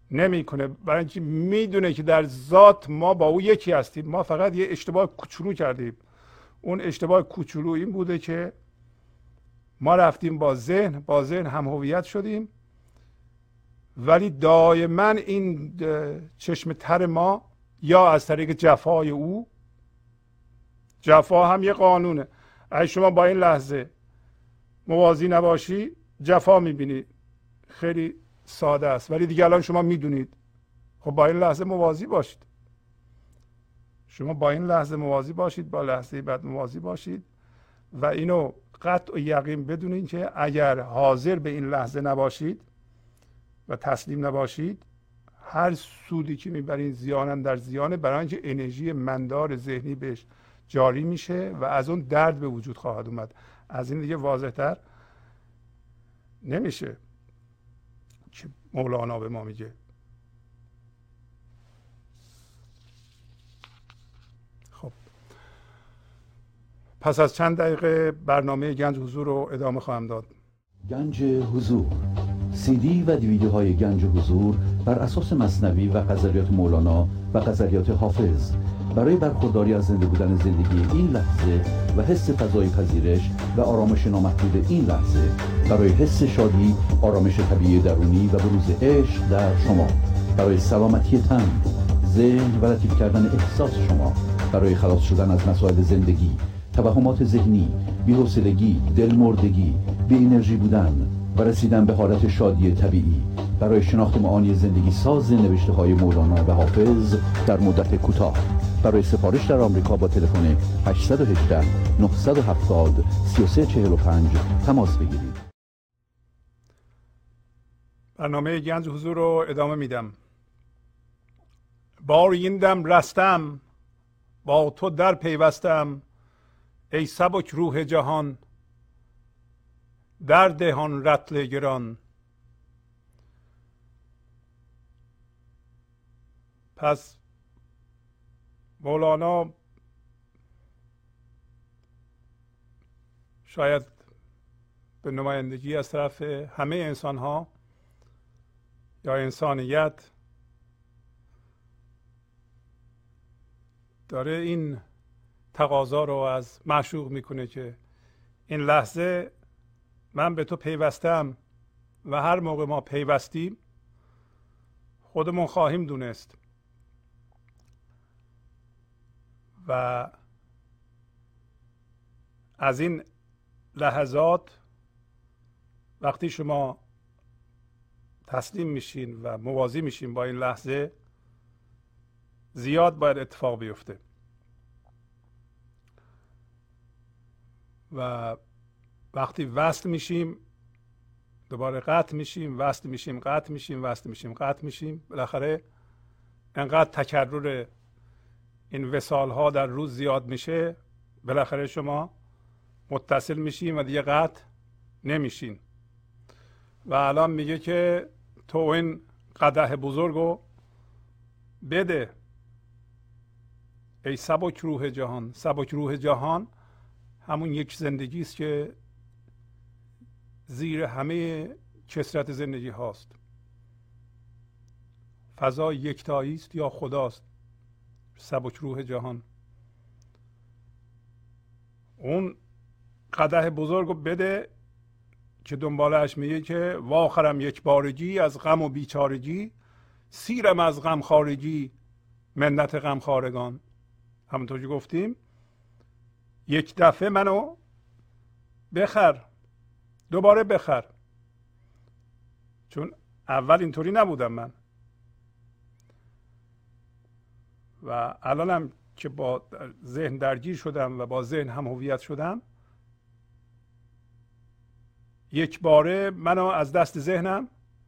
نمیکنه، برای اینکه میدونه که در ذات ما با او یکی هستیم. ما فقط یه اشتباه کوچولو کردیم. اون اشتباه کوچولو این بوده که ما رفتیم با ذهن با ذهن هم هویت شدیم، ولی دائما این چشم تر ما یا از طریق جفای او، جفا هم یه قانونه، اگه شما با این لحظه موازی نباشی جفا میبینی، خیلی ساده است، ولی دیگه الان شما میدونید. خب با این لحظه موازی باشید، شما با این لحظه موازی باشید، با لحظه بعد موازی باشید و اینو قطع و یقین بدونید که اگر حاضر به این لحظه نباشید و تسلیم نباشید، هر سودی که میبرید زیانن در زیانه، برای اینکه انرژی مندار ذهنی بهش جاری میشه و از اون درد به وجود خواهد اومد. از این دیگه واضح‌تر نمیشه که مولانا به ما میگه. خب پس از چند دقیقه برنامه گنج حضور رو ادامه خواهم داد. گنج حضور، سی دی و دیویدیوهای گنج حضور بر اساس مثنوی و غزلیات مولانا و غزلیات حافظ برای برخورداری از زنده بودن زندگی این لحظه و حس فضای پذیرش و آرامش نامحدود این لحظه، برای حس شادی، آرامش طبیعی درونی و بروز عشق در شما، برای سلامتی تن، ذهن و لطیف کردن احساس شما، برای خلاص شدن از مسائل زندگی، توهمات ذهنی، بی‌حوصلگی، دلمردگی، بی انرژی بودن و رسیدن به حالت شادی طبیعی، برای شناخت معانی زندگی ساز نوشته های مولانا و حافظ در مدت کوتاه. برای سفارش در آمریکا با تلفن هشت یک هشت نه هفت صفر سه سه چهار پنج تماس بگیرید. برنامه گنج حضور رو ادامه میدم. بار این دم رستم، با تو در پیوستم، ای سبک روح جهان، در دهان رطل گران. پس مولانا شاید به نمایندگی از طرف همه انسان ها یا انسانیت داره این تقاضا رو از معشوق میکنه که این لحظه من به تو پیوستم و هر موقع ما پیوستیم خودمون خواهیم دونست و از این لحظات وقتی شما تسلیم میشین و موازی میشین با این لحظه، زیاد باید اتفاق بیفته و وقتی وصل میشیم دوباره قطع میشیم، وصل میشیم قطع میشیم، وصل میشیم قطع میشیم، بالاخره انقدر تکرر این وصال ها در روز زیاد میشه، بالاخره شما متصل میشین و دیگه قطع نمیشین. و الان میگه که تو این قدح بزرگو بده ای سبک روح جهان. سبک روح جهان همون یک زندگی است که زیر همه کثرت زندگی هاست. فضا یکتایی است یا خداست. سبک روح جهان اون قدح بزرگو بده که دنبالش میگه که واخرم یک بارگی از غم و بیچارگی، سیرم از غم خارگی منت غم خارگان. همونطور که گفتیم یک دفعه منو بخر، دوباره بخر، چون اول اینطوری نبودم من و الانم که با ذهن درگیر شدم و با ذهن هم هویت شدم، یک باره منو از دست ذهنم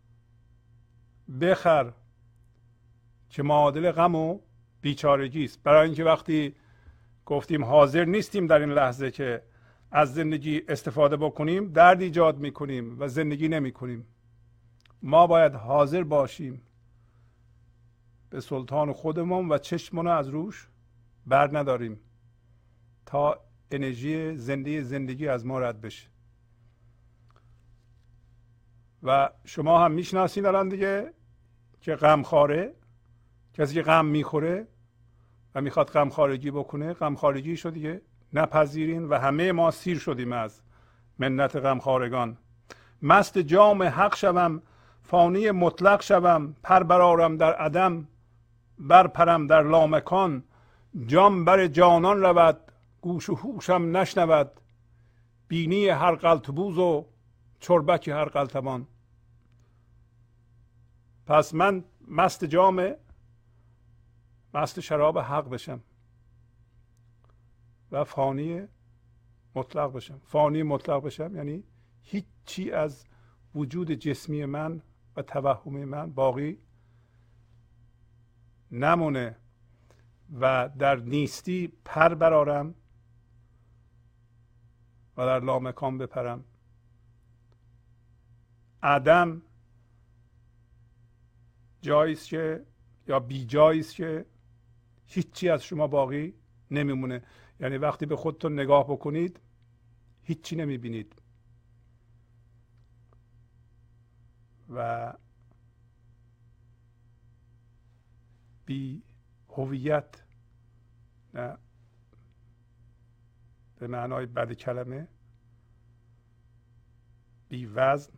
بخر که معادل غم و بیچارگی است. برای اینکه وقتی گفتیم حاضر نیستیم در این لحظه که از زندگی استفاده بکنیم، درد ایجاد میکنیم و زندگی نمی کنیم. ما باید حاضر باشیم به سلطان خودمون و چشمونو از روش بر نداریم تا انرژی زنده زندگی از ما رد بشه. و شما هم میشناسین الان دیگه که غمخواره، کسی که غم میخوره و میخواد غم خارجی بکنه، غم خارجی شو دیگه نپذیرین و همه ما سیر شدیم از منت غمخوارگان. مست جام حق شوم، فانی مطلق شوم، پر برارم در عدم، برپرم در لامکان. جام بر جانان رود، گوش و هوشم نشنود، بینی هر قلتبوز و چربک هر قلتبان. پس من مست جام، مست شراب حق بشم و فانی مطلق بشم. فانی مطلق بشم یعنی هیچی از وجود جسمی من و توهم من باقی نمونه و در نیستی پر برارم و در لامکان بپرم. عدم جاییست که یا بی جاییست که هیچی از شما باقی نمیمونه. یعنی وقتی به خودتون نگاه بکنید هیچی نمیبینید و بی هویت، نه به معنای بد کلمه، بی وزن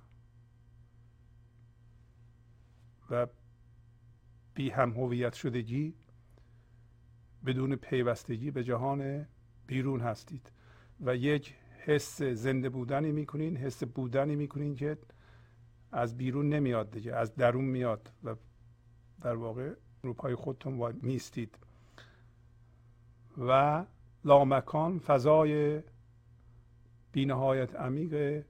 و بی هم هویت شدگی، بدون پیوستگی به جهان بیرون هستید و یک حس زنده بودنی میکنین، حس بودنی میکنین که از بیرون نمیاد دیگه، از درون میاد و در واقع رو پای خودتون میستید. و لامکان فضای بی‌نهایت عمیق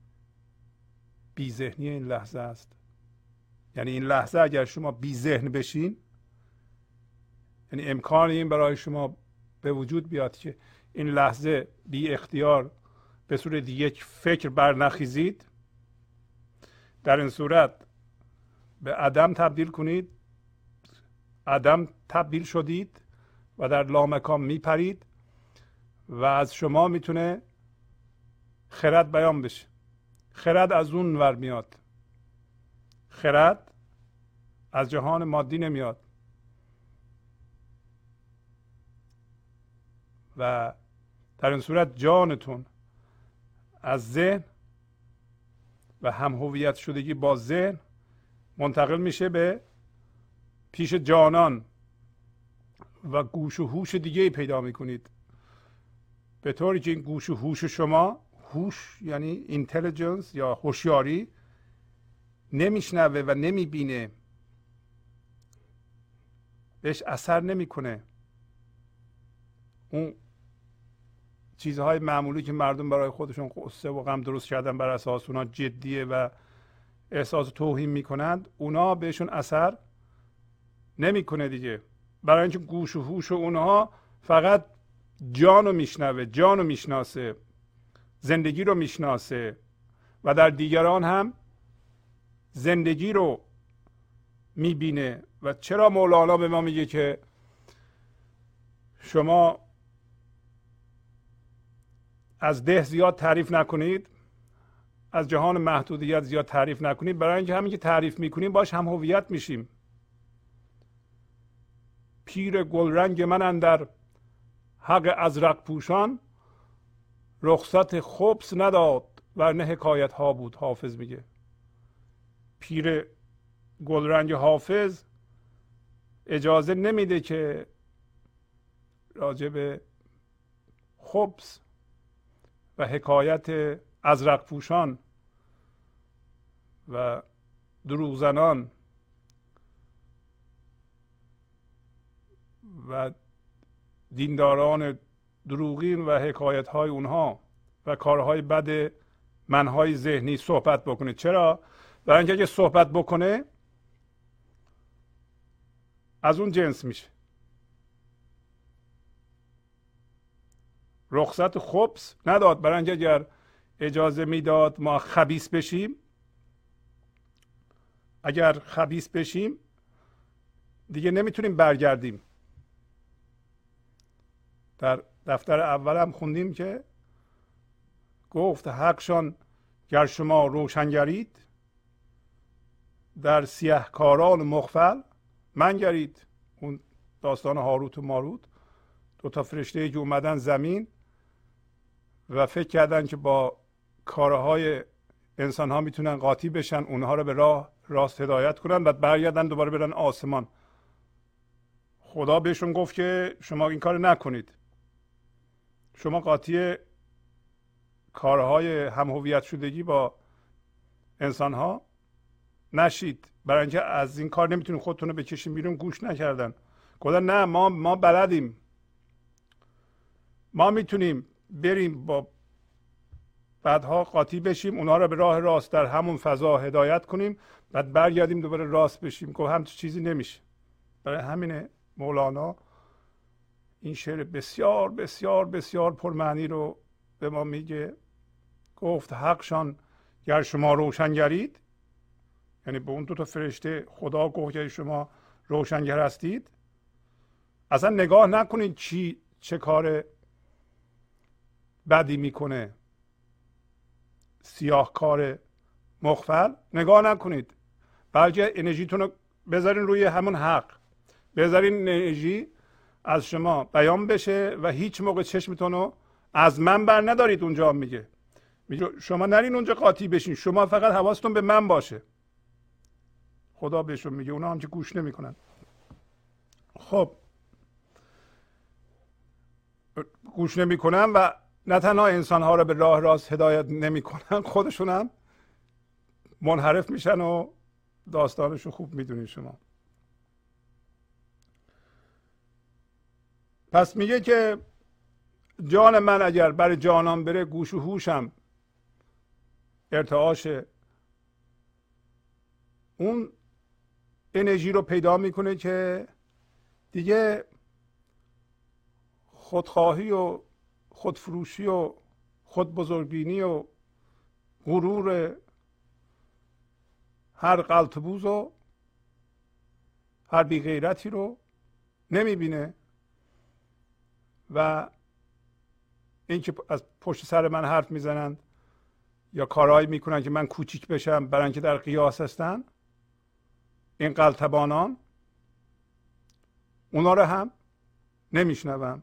بی ذهنی این لحظه است. یعنی این لحظه اگر شما بی ذهن بشین، یعنی امکان این برای شما به وجود بیاد که این لحظه بی اختیار به صورت یک فکر برنخیزید، در این صورت به عدم تبدیل کنید، عدم تبدیل شدید و در لامکان میپرید و از شما میتونه خرد بیان بشه. خرد از اون ور میاد، خرد از جهان مادی نمیاد و در این صورت جانتون از ذهن و هم هویت شدگی با ذهن منتقل میشه به پیش جانان و گوش و هوش دیگه پیدا میکنید، به طوری که این گوش و هوش شما، هوش یعنی اینتلیجنس یا هوشیاری، نمیشنوه و نمیبینه، بهش اثر نمیکنه. اون چیزهای معمولی که مردم برای خودشون قصه و غم درست کردن بر اساس اونا جدیه و احساس توهین میکنند، اونا بهشون اثر نمیکنه دیگه، برای اینکه گوش و هوش اونها فقط جانو میشنوه، جانو میشناسه، زندگی رو میشناسه و در دیگران هم زندگی رو میبینه. و چرا مولانا به ما میگه که شما از ده زیاد تعریف نکنید، از جهان محدودیت زیاد تعریف نکنید؟ برای اینکه همین که تعریف میکنیم باش هم هویت میشیم. پیر گلرنگ من اندر حق ازرق پوشان، رخصت خبث نداد ورنه حکایت ها بود. حافظ میگه پیر گلرنگ حافظ اجازه نمیده که راجع به خبث و حکایت ازرق پوشان و دروغزنان و دینداران دروغین و حکایت های اونها و کارهای بد منهای ذهنی صحبت بکنه. چرا؟ برای اینکه اگه صحبت بکنه از اون جنس میشه. رخصت خبث نداد، برای اینکه اگر اجازه میداد ما خبیث بشیم، اگر خبیث بشیم دیگه نمیتونیم برگردیم. در دفتر اول هم خوندیم که گفت حقشان گر شما روشنگرید، در سیهکاران مغفل منگرید. اون داستان هاروت و ماروت، دو تا فرشته که اومدن زمین و فکر کردن که با کارهای انسان ها میتونن قاطی بشن، اونها رو به راه راست هدایت کنن و برگردن دوباره برن آسمان. خدا بهشون گفت که شما این کار نکنید، شما قاطی کارهای هم هویت شدگی با انسان ها نشید، برای اینکه از این کار نمیتونید خودتون رو بکشین بیرون. گوش نکردن. گفتن نه، ما ما بلدیم، ما میتونیم بریم با بعدها قاطی بشیم، اونها رو به راه راست در همون فضا هدایت کنیم، بعد برگردیم دوباره راست بشیم. گفت همچین چیزی نمیشه. برای همین مولانا این شعر بسیار بسیار بسیار پرمعنی رو به ما میگه. گفت حقشان گر شما روشنگرید، یعنی به اون دو تا فرشته خدا گفت که شما روشنگر هستید، اصلا نگاه نکنید چی چه کار بدی میکنه، سیاهکار مغفل نگاه نکنید، بلکه انرژیتون رو بذارین روی همون حق، بذارین انرژی از شما بیان بشه و هیچ موقع چشمتون رو از من بر ندارید. اونجا میگه میگه شما نرین اونجا قاطی بشین، شما فقط حواستون به من باشه. خدا بهشون میگه، اونا هم که گوش نمیکنن. خب گوش نمیکنن و نه تنها انسان ها رو به راه راست هدایت نمیکنن، خودشون هم منحرف میشن و داستانشو خوب میدونید شما. پس میگه که جان من اگر برای جانان بره، گوش و هوشم ارتعاش اون انرژی رو پیدا میکنه که دیگه خودخواهی و خودفروشی و خود بزرگبینی و غرور هر قلتبوز و هر بیغیرتی رو نمیبینه و اینکه از پشت سر من حرف میزنند یا کارهایی میکنن که من کوچیک بشم برای اینکه در قیاس هستن، این قلتبانان، اونا رو هم نمیشنوم.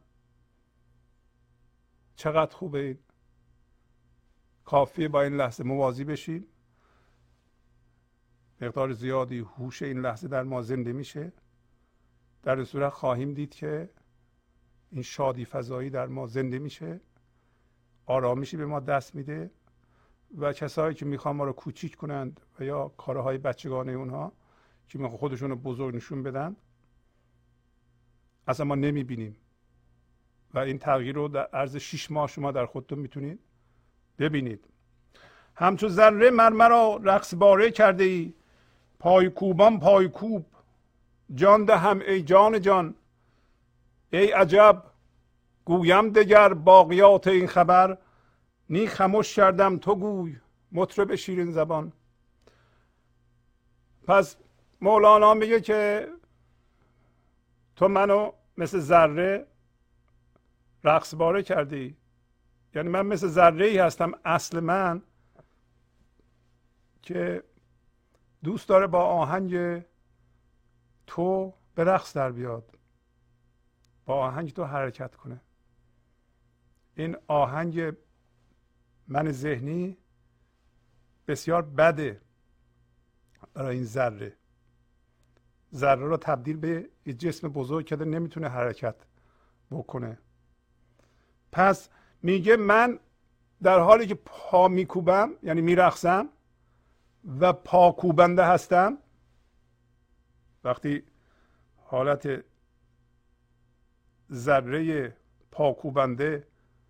چقدر خوبه این. کافیه با این لحظه موازی بشیم، مقدار زیادی هوش این لحظه در ما زنده میشه، در این صورت خواهیم دید که این شادی فضایی در ما زنده میشه، آرامشی به ما دست میده و کسایی که میخوان ما رو کوچیک کنند و یا کارهای بچگانه اونها که میخوان خودشون رو بزرگ نشون بدن، اصلا ما نمیبینیم و این تغییر رو در عرض شش ماه شما در خودتون میتونید ببینید. همچون ذره مرمرا رقص باره کرده ای، پای کوبان پای کوب جان دهم ای جان جان، ای عجب گویم دگر باقیات این خبر، نی خموش کردم تو گوی مطرب شیرین زبان. پس مولانا میگه که تو منو مثل ذره رقص باره کردی، یعنی من مثل ذره ای هستم، اصل من که دوست داره با آهنگ تو به رقص در بیاد، با آهنگ تو حرکت کنه. این آهنگ من ذهنی بسیار بده برای این ذره. ذره رو تبدیل به یه جسم بزرگ کرده، نمیتونه حرکت بکنه. پس میگه من در حالی که پا میکوبم، یعنی میرقصم و پا کوبنده هستم، وقتی حالت ذره پا کوبنده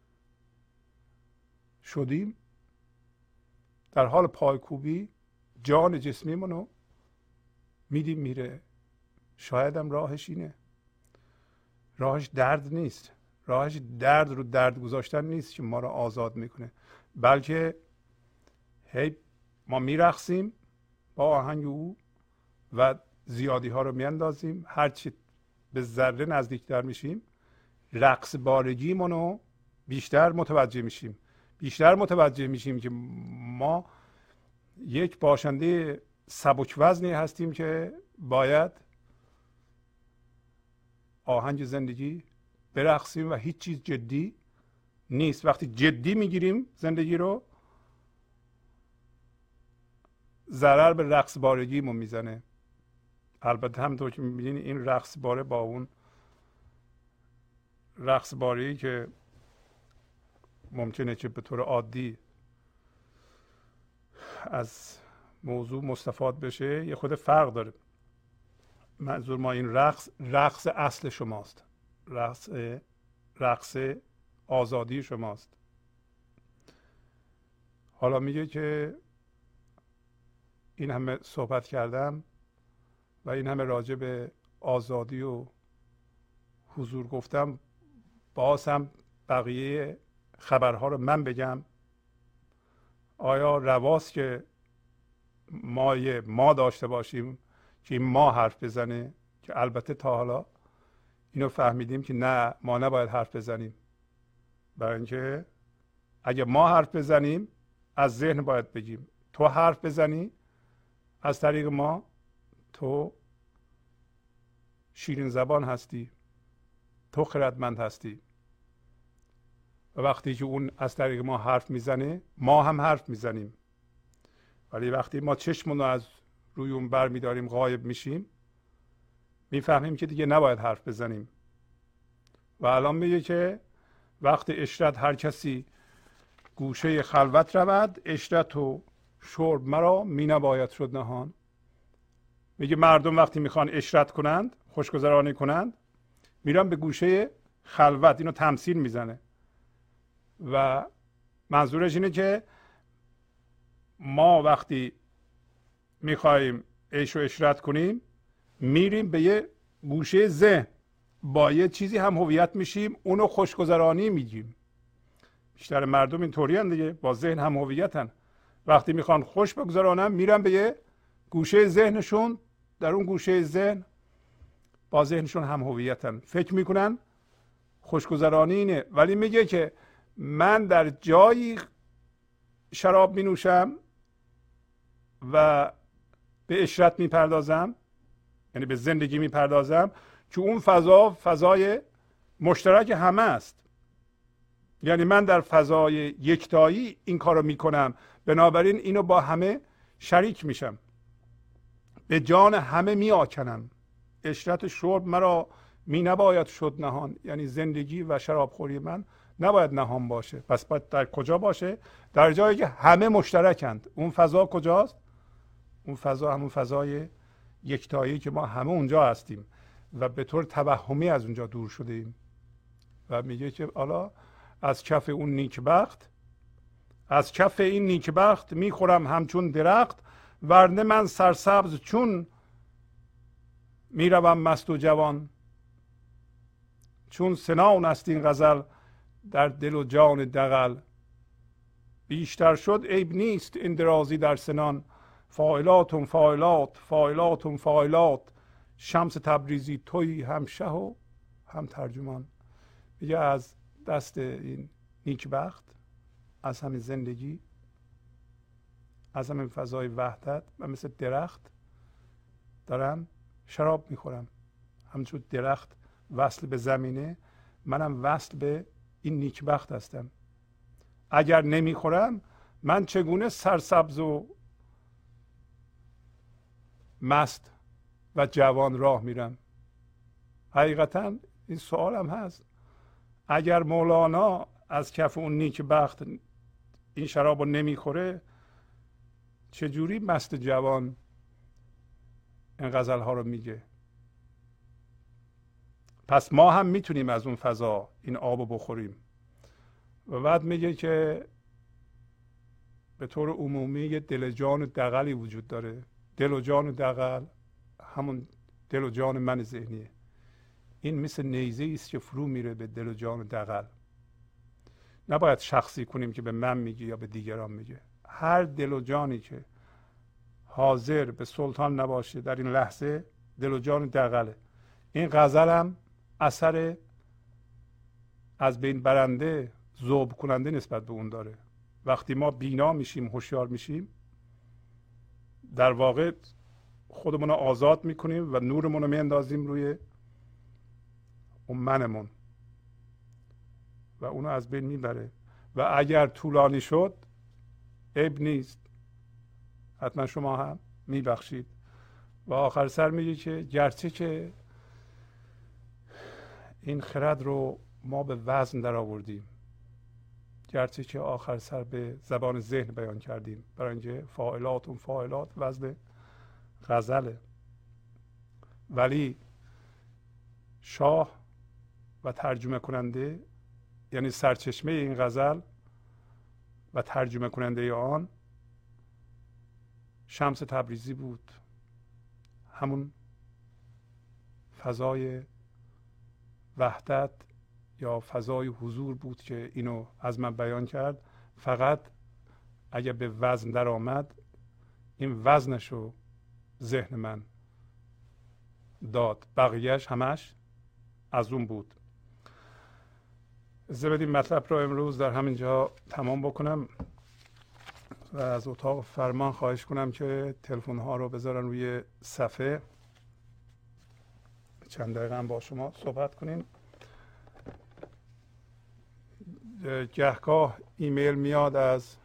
شدیم، در حال پای کوبی جان جسمی منو میدیم میره. شاید هم راهش اینه، راهش درد نیست، راهش درد رو درد گذاشتن نیست که ما رو آزاد میکنه، بلکه هی ما میرقصیم با آهنگ او و زیادی ها رو میاندازیم. هرچی به ذره نزدیکتر میشیم، رقص بارگی منو بیشتر متوجه میشیم، بیشتر متوجه میشیم که ما یک باشنده سبک وزنی هستیم که باید آهنگ زندگی برقصیم و هیچ چیز جدی نیست. وقتی جدی میگیریم زندگی رو، ضرر به رقص بارگیمون میزنه. البته همونطور که میبینین این رقص باره با اون رقص باری که ممکنه که به طور عادی از موضوع مستفاد بشه یه خود فرق داره. منظور ما این رقص رقص اصل شماست، رقص رقص آزادی شماست. حالا میگه که این همه صحبت کردم و این همه راجع به آزادی و حضور گفتم، باز هم بقیه خبرها رو من بگم. آیا رواست که ما یه ما داشته باشیم که این ما حرف بزنه؟ که البته تا حالا اینو فهمیدیم که نه، ما نباید حرف بزنیم. برای اینکه اگه ما حرف بزنیم از ذهن باید بگیم. تو حرف بزنی از طریق ما، تو شیرین زبان هستی، تو خردمند هستی. و وقتی که اون از طریق ما حرف میزنه، ما هم حرف میزنیم. ولی وقتی ما چشمون رو از روی اون بر میداریم، غایب میشیم، میفهمیم که دیگه نباید حرف بزنیم. و الان میگه که وقت عشرت هر کسی گوشه خلوت رود، عشرت و شرب مرا می نباید شد نهان. میگه مردم وقتی میخوان عشرت کنند، خوشگذرانی کنند، میرن به گوشه خلوت. اینو تمثیل میزنه و منظورش اینه که ما وقتی میخوایم عیش و عشرت کنیم، میریم به یه گوشه ذهن، با یه چیزی هم هویت میشیم، اونو خوشگذرانی میگیم. بیشتر مردم اینطوری هم دیگه، با ذهن هم هویتن. وقتی میخوان خوش بگذرانن، میرن به یه گوشه ذهنشون، در اون گوشه ذهن با ذهنشون هم هویتن، فکر میکنن خوشگذرانی اینه. ولی میگه که من در جایی شراب مینوشم و به عشرت میپردازم، یعنی به زندگی میپردازم، که اون فضا فضای مشترک همه است. یعنی من در فضای یکتایی این کارو میکنم، بنابراین اینو با همه شریک میشم، به جان همه میآکنم. عشرت شرب مرا می نباید شد نهان. یعنی زندگی و شرابخوری من نباید نهان باشه. پس باید در کجا باشه؟ در جایی که همه مشترکند. اون فضا کجاست؟ اون فضا همون فضای یکتایی که ما همه اونجا هستیم و به طور توهمی از اونجا دور شده ایم. و میگه که حالا از کف اون نیکبخت، از کف این نیکبخت میخورم همچون درخت، ورنه من سرسبز چون میروم مست و جوان. چون سنان است این غزل در دل و جان دغل، بیشتر شد عیب نیست این درازی در سنان. فاعلاتم فاعلات فاعلاتم فاعلات، شمس تبریزی تویی هم شه و هم ترجمان. میگه از دست این نیکبخت، از همین زندگی، از همین فضای وحدت، و مثل درخت دارم شراب میخورم. همچون درخت وصل به زمینه، منم وصل به این نیکبخت هستم. اگر نمیخورم، من چگونه سرسبز و مست و جوان راه میرم؟ حقیقتا این سوال هم هست. اگر مولانا از کف اون نیکبخت این شراب رو نمیخوره، چجوری مست جوان این غزل ها رو میگه؟ پس ما هم میتونیم از اون فضا این آب رو بخوریم. و بعد میگه که به طور عمومی یه دل جان و دغلی وجود داره. دل و جان و دغل همون دل و جان من ذهنیه. این مثل نیزه است که فرو میره به دل و جان و دغل. نباید شخصی کنیم که به من میگه یا به دیگران میگه. هر دل و جانی که حاضر به سلطان نباشه در این لحظه، دل و جان دغله. این غزل هم اثر از بین برنده، ذوب کننده نسبت به اون داره. وقتی ما بینا میشیم، هوشیار میشیم، در واقع خودمون رو آزاد میکنیم و نورمون رو میاندازیم روی اون منمون و اونو از بین میبره. و اگر طولانی شد عیب نیست، حتما شما هم میبخشید. و آخر سر میگه که گرچه که این خرد رو ما به وزن در آوردیم، گرچه که آخر سر به زبان ذهن بیان کردیم، برای اینکه فاعلات اون فاعلات وزن غزله، ولی شاه و ترجمه کننده، یعنی سرچشمه این غزل و ترجمه کننده آن شمس تبریزی بود، همون فضای وحدت یا فضای حضور بود که اینو از من بیان کرد. فقط اگر به وزن در آمد، این وزنشو ذهن من داد، بقیهش همش از اون بود. از بدیم مطلب رو امروز در همین جا تمام بکنم و از اتاق فرمان خواهش کنم که تلفن ها رو بذارن روی صفحه، چند دقیقه هم با شما صحبت کنیم. گهگاه ایمیل میاد از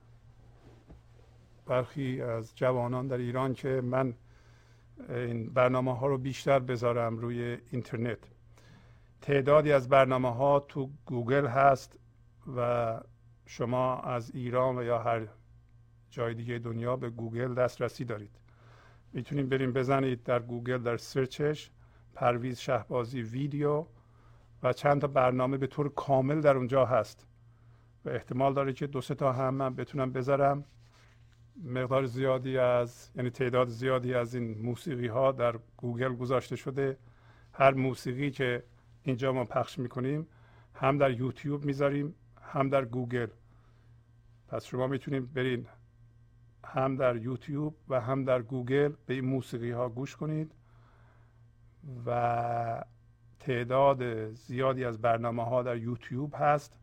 برخی از جوانان در ایران که من این برنامه ها رو بیشتر بذارم روی اینترنت. تعدادی از برنامه ها تو گوگل هست و شما از ایران و یا هر جای دیگه دنیا به گوگل دسترسی دارید. میتونید بریم بزنید در گوگل، در سرچش پرویز شهبازی ویدیو و چند تا برنامه به طور کامل در اونجا هست و احتمال داره که دو سه تا هم من بتونم بذارم. مقدار زیادی از، یعنی تعداد زیادی از این موسیقی ها در گوگل گذاشته شده. هر موسیقی که اینجا ما پخش میکنیم هم در یوتیوب میذاریم هم در گوگل. پس شما میتونید برین هم در یوتیوب و هم در گوگل به این موسیقی ها گوش کنید و تعداد زیادی از برنامه ها در یوتیوب هست،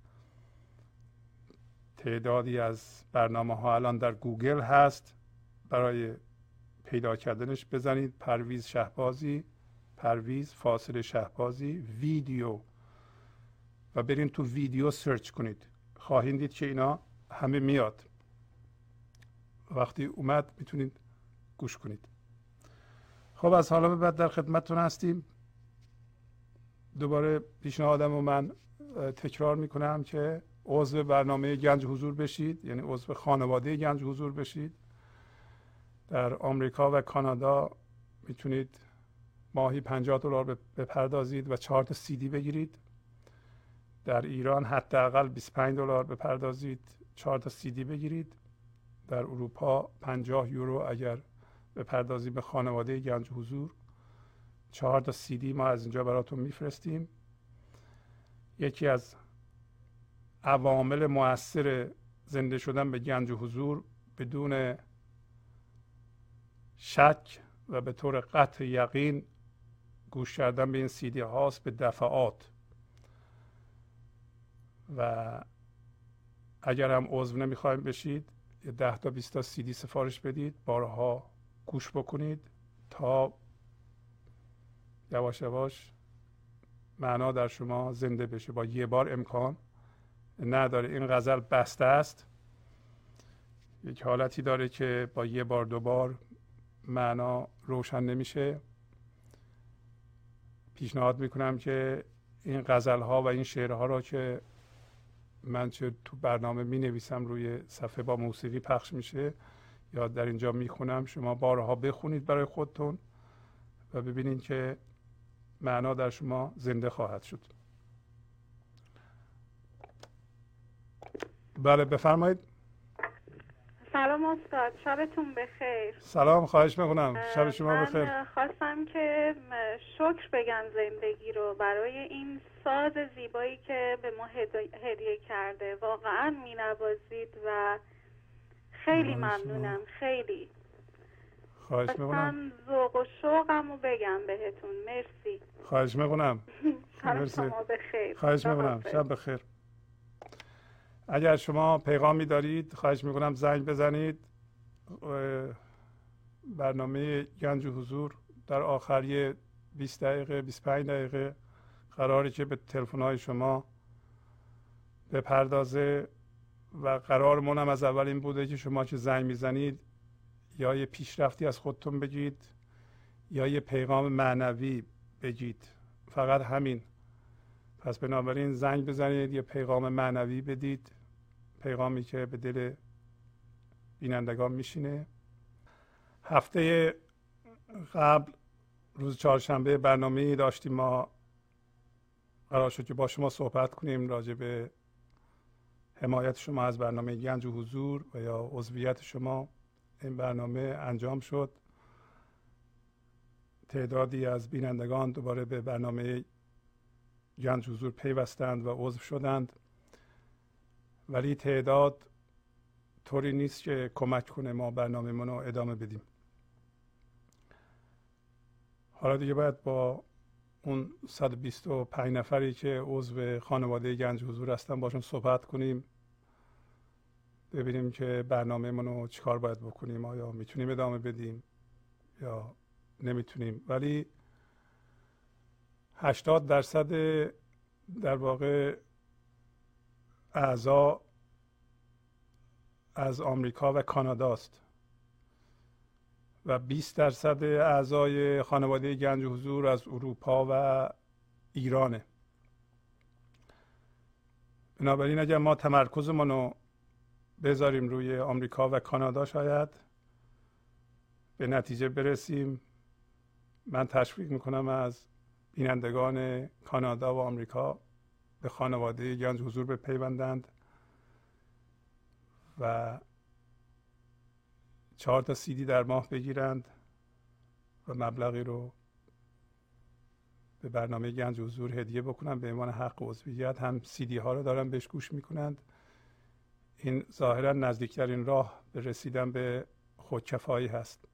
تعدادی از برنامه ها الان در گوگل هست. برای پیدا کردنش بزنید پرویز شهبازی، پرویز فاصله شهبازی ویدیو و برین تو ویدیو سرچ کنید. خواهید دید که اینا همه میاد. وقتی اومد میتونید گوش کنید. خب از حالا به بعد در خدمتتون هستیم. دوباره پیشنهادم رو من تکرار میکنم که عضو برنامه گنج حضور بشید، یعنی عضو خانواده گنج حضور بشید. در آمریکا و کانادا میتونید ماهی پنجاه دلار بپردازید و چهار تا سی دی بگیرید. در ایران حداقل بیست و پنج دلار بپردازید، چهار تا سی دی بگیرید. در اروپا پنجاه یورو اگر بپردازید به خانواده گنج حضور، چهار تا سی دی ما از اینجا براتون میفرستیم. یکی از عوامل مؤثر زنده شدن به گنج حضور بدون شک و به طور قطع یقین گوش کردن به این سی دی هاست به دفعات. و اگر هم عضو نمیخوایم بشید، یه ده تا بیست تا سی دی سفارش بدید، بارها گوش بکنید تا یواش یواش معنا در شما زنده بشه. با یه بار امکان نداره. این غزل بسته است، یک حالتی داره که با یه بار دو بار معنا روشن نمیشه. پیشنهاد میکنم که این غزل ها و این شعرها را که من چه تو برنامه می نویسم روی صفحه با موسیقی پخش میشه یا در اینجا میخونم، شما بارها بخونید برای خودتون و ببینید که معنا در شما زنده خواهد شد. بله بفرمایید. سلام استاد، شبتون بخیر. سلام، خواهش میکنم. شب شما بخیر. من خواستم که شکر بگم زندگی رو برای این ساز زیبایی که به ما هدیه کرده. واقعا مینوازید و خیلی ممنونم. خیلی خواهش میکنم. ذوق و شوقم رو بگم بهتون. مرسی. خواهش میکنم. شب شما بخیر. خواهش میکنم. شب بخیر. اگر شما پیغامی دارید خواهش میکنم زنگ بزنید. برنامه گنج و حضور در آخری بیست دقیقه بیست و پنج دقیقه قراره که به تلفن‌های شما بپردازه و قرارمون هم از اول این بوده که شما که زنگ میزنید یا یه پیشرفتی از خودتون بگید یا یه پیغام معنوی بگید، فقط همین. پس بنابراین زنگ بزنید، یه پیغام معنوی بدید، پیغامی که به دل بینندگان میشینه. هفته قبل روز چهارشنبه برنامه داشتیم، ما قرار شد که با شما صحبت کنیم راجع به حمایت شما از برنامه گنج و حضور و یا عضویت شما. این برنامه انجام شد، تعدادی از بینندگان دوباره به برنامه گنج و حضور پیوستند و عضو شدند، ولی تعداد طوری نیست که کمک کنه ما برنامه منو ادامه بدیم. حالا دیگه باید با اون صد و بیست و پنج نفری که عضو خانواده گنج حضور هستن باشون صحبت کنیم، ببینیم که برنامه منو چیکار باید بکنیم، آیا میتونیم ادامه بدیم یا نمیتونیم. ولی هشتاد درصد در واقع اعضا از آمریکا و کانادا است و بیست درصد اعضای خانواده گنج حضور از اروپا و ایرانه. بنابراین اگر ما تمرکزمون رو بذاریم روی آمریکا و کانادا شاید به نتیجه برسیم. من تشویق میکنم از بینندگان کانادا و آمریکا به خانواده گنج حضور بپیوندند و چهار تا سی دی در ماه بگیرند و مبلغی رو به برنامه گنج حضور هدیه بکنن به عنوان حق عضویت. هم سی دی ها رو دارن بهش گوش میکنند. این ظاهرا نزدیکترین راه به رسیدن به خودکفایی هست.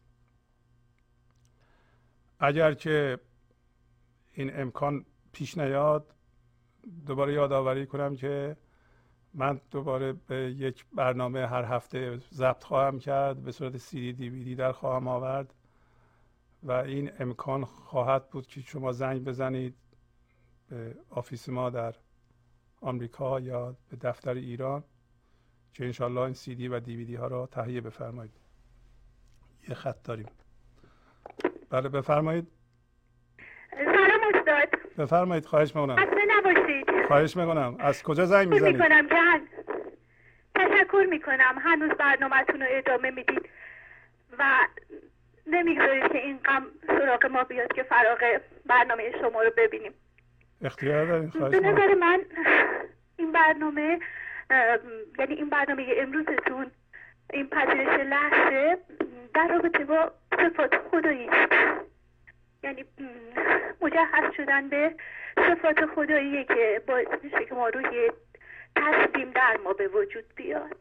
اگر که این امکان پیش نیاد، دوباره یادآوری کنم که من دوباره به یک برنامه هر هفته ضبط خواهم کرد، به صورت سی دی دی وی دی در خواهم آورد و این امکان خواهد بود که شما زنگ بزنید به آفیس ما در آمریکا یا به دفتر ایران که انشالله این سی دی و دی وی دی ها را تهیه بفرمایید. یه خط داریم. بله بفرمایید. سلام استاد. بفرمایید. خواهش میکنم. خسته نباشید. خواهش میکنم. از کجا زنگ میزنید؟ میکنم که هن... تشکر میکنم هنوز برنامه‌تون رو ادامه میدید و نمیگذارید که این غم سراغ ما بیاد که فراغ برنامه شما رو ببینیم. اختیار دارین. خواهش به نظر من این برنامه یعنی این برنامه امروزتون، این پذیرش لحظه در رابطه با صفات خدایی است. یعنی مجهز شدن به صفات خداییه که باعث میشه که ما روی تسلیم در ما به وجود بیاد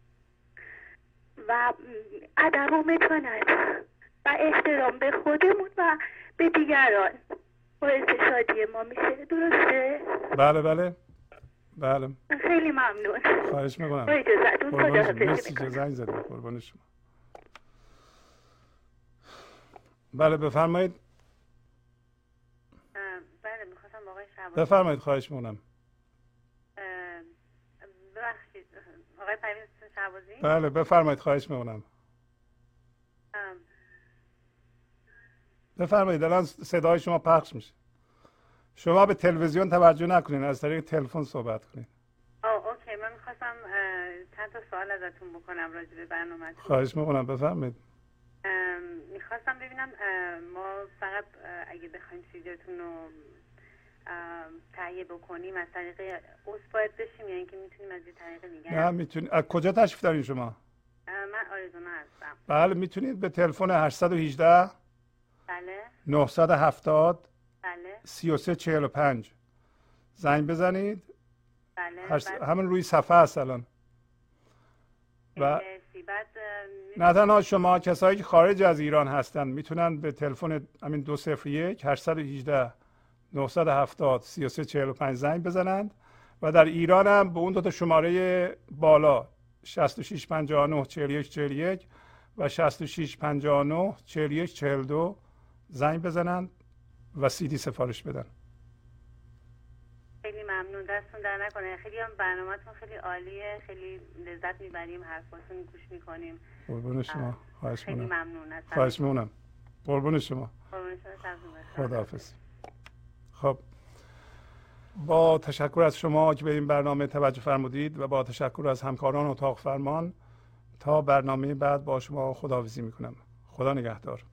و ادب و متانت و احترام به خودمون و به دیگران باعث شادی ما میشه. درسته؟ بله بله بله. خیلی ممنون. خواهش میکنم. با اجازهتون خداحافظی مرسی که زنگ زدید. قربان شما. بله بفرمایید. بله میخواستم آقای شعبازی. بفرمایید. خواهش میکنم. ببخشید آقای پرویز شعبازی. بله بفرمایید. خواهش میکنم. بفرمایید. الان صدای شما پخش میشه. شما به تلویزیون توجه نکنین، از طریق تلفن صحبت کنین. آه اوکی. من میخواستم چند تا سوال ازتون بکنم راجع به برنامه‌تون. خواهش میکنم. بفرمایید. میخواستم ببینم ما فقط اگه بخوایم سیدیتون رو تهیه بکنیم از طریق اوس باید بشیم یا اینکه میتونیم از یه طریق دیگه؟ نه میتونید. از کجا تشریف دارین شما؟ من آریزونا هستم. بله میتونید به تلفن هشت یک هشت بله نه هفت صفر بله سه سه چهار پنج زنگ بزنید. بله هشت... بله. همون روی صفحه هست الان. و نه تنها شما، کسایی که خارج از ایران هستن میتونن به تلفن همین دو صفر یک هشت یک هشت نه هفت صفر سه سه چهار پنج زنگ بزنند و در ایران هم به اون دو تا شماره بالا شصت و شش پنجاه و نه چهل و یک چهل و یک و شصت و شش پنجاه و نه چهل و یک چهل و دو زنگ بزنن و سیدی سفارش بدن. خیلی ممنون، دستتون در نکنه. خیلی هم برنامه‌تون خیلی عالیه، خیلی لذت میبریم، حرفاتون گوش میکنیم. قربون شما. خواهش خیلی می‌کنم. ممنون از خواهش می‌کنم. قربون شما. قربون شما. خداحافظ. خب با تشکر از شما که به این برنامه توجه فرمودید و با تشکر از همکاران اتاق فرمان، تا برنامه بعد با شما خداحافظی میکنم. خدا نگهدار.